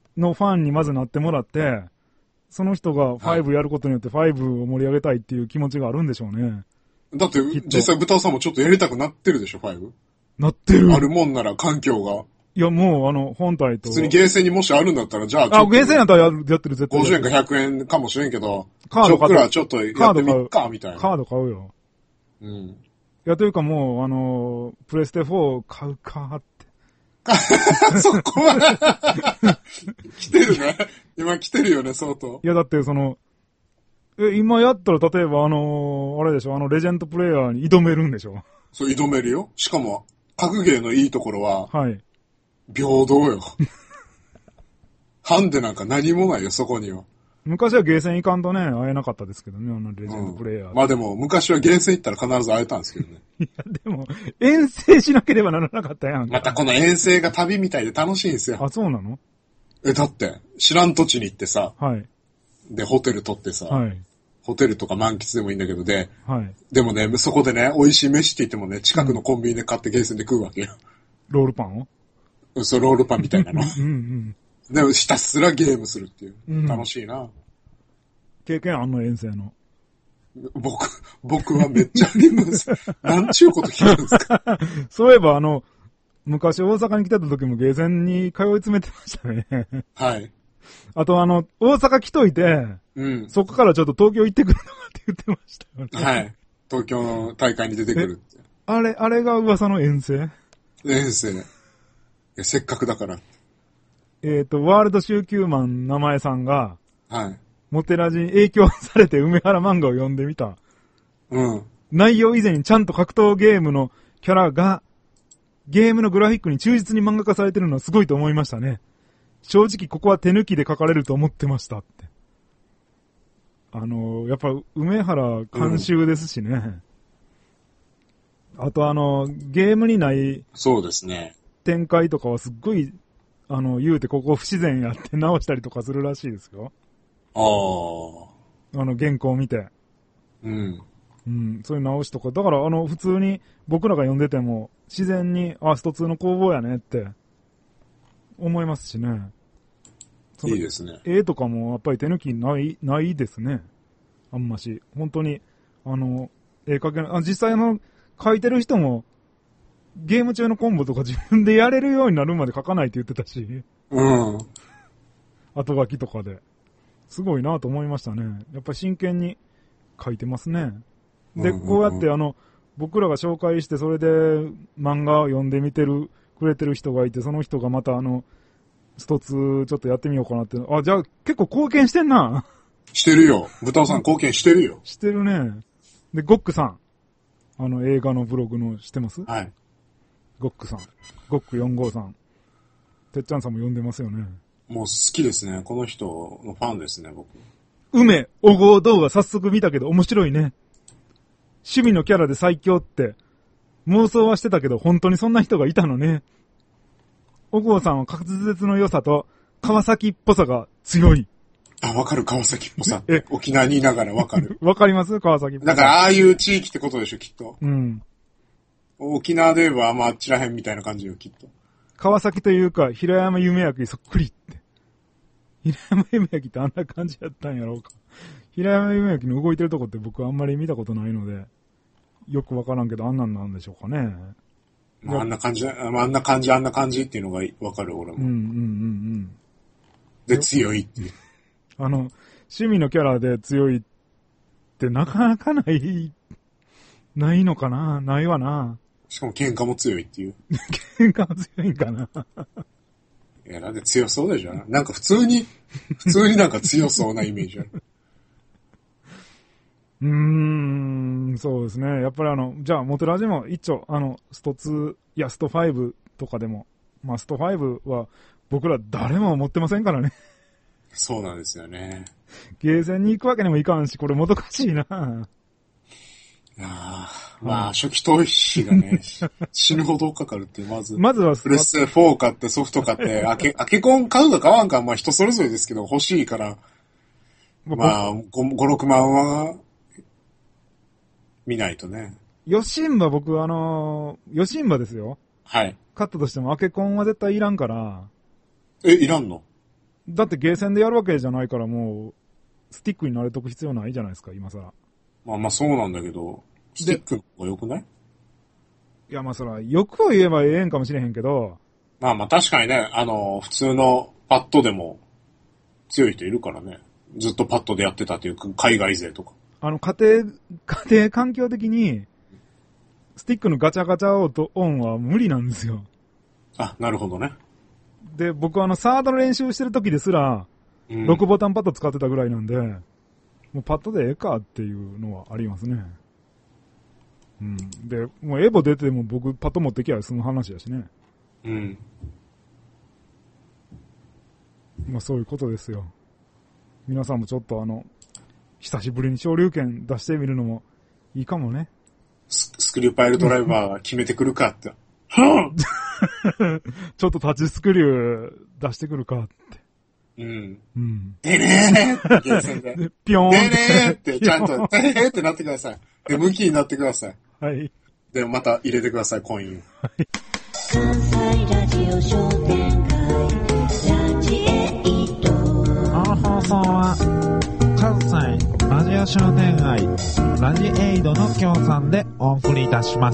のファンにまずなってもらって、その人がファイブやることによってファイブを盛り上げたいっていう気持ちがあるんでしょうね。 だって、実際豚尾さんもちょっとやりたくなってるでしょ、ファイブ？ なってる。 あるもんなら環境が。 いや、もう、あの、本体と。 普通にゲーセンにもしあるんだったら、じゃあちょっと。 あ、ゲーセンやったらやるやってる、絶対。 ごじゅうえんかひゃくえんかもしれんけど、 カード買う。 ちょっくらちょっとやってみっか、みたいな。 カード買うよ。 うん。いや、というかもう、あの、プレステフォー買うかって。 そこは、来てるね。今来てるよね、相当。 いや、だってその、え、今やったら例えばあのー、あれでしょ、あの、レジェンドプレイヤーに挑めるんでしょ。 そう、挑めるよ。しかも、格ゲーのいいところは、 はい。 平等よ。ハンデなんか何もないよ、そこには。 昔はゲーセン行かんとね、会えなかったですけどね、あのレジェンドプレイヤー、 うん。まあでも、昔はゲーセン行ったら必ず会えたんですけどね。 いや、でも、遠征しなければならなかったやん。 またこの遠征が旅みたいで楽しいんですよ。 あ、そうなの？ え、だって、知らん土地に行ってさ、 はい。 で、ホテル取ってさ、 はい。 ホテルとか満喫でもいいんだけど、で、 はい。 でもね、そこでね、美味しい飯って言ってもね、近くのコンビニで買ってゲーセンで食うわけよ。 ロールパンを？ そう、ロールパンみたいなの。 うんうん。 でもひたすらゲームするっていう。 うん、 楽しいな。 経験あんの遠征の。 僕、僕はめっちゃあります。なんちゅうこと聞くんですか。 そういえばあの、昔大阪に来てた時もゲーセンに通い詰めてましたね。 はい。 あとあの、大阪来といて、 うん。 そこからちょっと東京行ってくるのって言ってましたよね。 はい。東京の大会に出てくるって。 あれ、あれが噂の遠征？ 遠征。いや、せっかくだから。 えっと、ワールドシューキューマン名前さんが、 はい。 モテラジに影響されて梅原漫画を読んでみた。 うん。 内容以前にちゃんと格闘ゲームのキャラが、ゲームのグラフィックに忠実に漫画化されてるのはすごいと思いましたね。正直ここは手抜きで書かれると思ってましたって。あのー、やっぱ梅原監修ですしね。うん、あとあのー、ゲームにない。 そうですね。 展開とかはすっごい、あの、言うてここ不自然やって直したりとかするらしいですよ。 ああ。 あの、原稿を見て。 うん。 うん、そういう直しとか。だから、あの、普通に僕らが読んでても、自然に、あ、ストツーの工房やねって、思いますしね。 いいですね。 絵とかも、やっぱり手抜きない、ないですね。あんまし。本当に、あの、絵描けない。あ、実際あの、描いてる人も、ゲーム中のコンボとか自分でやれるようになるまで書かないって言ってたし。 うん。 後書きとかで。すごいなと思いましたね。やっぱり真剣に書いてますね。で、こうやってあの、僕らが紹介してそれで漫画を読んでみてる、くれてる人がいて、その人がまたあの、一つちょっとやってみようかなって。あ、じゃあ結構貢献してんな。 してるよ。豚尾さん貢献してるよ。 してるね。で、ゴックさん。あの映画のブログの知ってます？ はい。 ゴックさん。ゴックよんごうさん。てっちゃんさんも読んでますよね。 もう好きですね。この人のファンですね、僕。 梅、おご動画早速見たけど面白いね。趣味のキャラで最強って妄想はしてたけど本当にそんな人がいたのね。おごうさんは滑舌の良さと川崎っぽさが強い。 あ、わかる、川崎っぽさ。え、沖縄にいながらわかる。 わかります川崎っぽさ。 だからああいう地域ってことでしょ、きっと。 うん。 沖縄で言えば、まあ、あっちらへんみたいな感じよ、きっと。 川崎というか、平山夢明そっくりって。平山夢明ってあんな感じやったんやろうか。平山夢明の動いてるとこって僕あんまり見たことないので、よくわからんけど、あんなんなんでしょうかね。 まあ、あんな感じ、あんな感じ、あんな感じっていうのがわかる、俺も。 うんうんうんうん。 で、強いっていう。 あの、趣味のキャラで強いってなかなかない、ないのかな？ないわな。 しかも喧嘩も強いっていう。 喧嘩も強いんかな。 いや、なんで強そうでしょ。なんか普通に、普通になんか強そうなイメージある。 うーん、そうですね。やっぱりあの、じゃあ、モテラジも一丁、あの、ストツー、いや、ストファイブとかでも、まあ、ストファイブは僕ら誰も持ってませんからね。 そうなんですよね。 ゲーセンに行くわけにもいかんし、これもどかしいな。 ああ、まあ、初期投資がね、死ぬほどかかるっていう、まず。 まずは、 プレステフォー買ってソフト買って、アケ、アケコン買うか買わんか、まあ人それぞれですけど、欲しいから、まあ、ご、ろくまんは、見ないとね。 ヨシンバ僕、あのー、ヨシンバですよ。 はい。 買ったとしても、アケコンは絶対いらんから。 え、いらんの？ だってゲーセンでやるわけじゃないからもう、スティックに慣れとく必要ないじゃないですか、今更。 まあまあそうなんだけど、スティックの方が良くない？ いやまあそら、欲を言えばええんかもしれへんけど。 まあまあ確かにね、あの、普通のパッドでも強い人いるからね。ずっとパッドでやってたというか、海外勢とか。 あの、家庭、家庭環境的に、スティックのガチャガチャオとオンは無理なんですよ。 あ、なるほどね。 で、僕はあの、サードの練習してる時ですら、うん、ろくボタンパッド使ってたぐらいなんで、もうパッドでええかっていうのはありますね。うん。で、もうエボ出ても僕パッド持ってきゃ済む話やしね。 うん。 まあそういうことですよ。皆さんもちょっとあの、久しぶりに昇竜拳出してみるのもいいかもね。 ス, スクリューパイルドライバーが決めてくるかって。はぁちょっとタッチスクリュー出してくるかって。 うん。 うん。 でねーってゲーセンで。 でピョーンって。 でねーってちゃんと、でねーってなってください。で、向きになってください。 はい。 で、また入れてください、コイン。 はい。 関西ラジオ商店会ラジエイト。 この放送は関西ラジオ商店街ラジエイドの協賛でお送りいたします。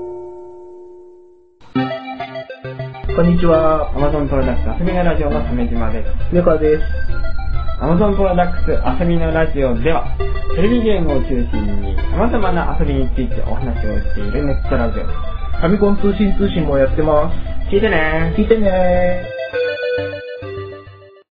こんにちは。Amazon プロダクツ遊びのラジオの鮫島です。 猫です。 Amazon プロダクツ遊びのラジオでは、テレビゲームを中心に様々な遊びについてお話をしているネットラジオ。 ファミコン通信通信もやってます。 聞いてね聞いてね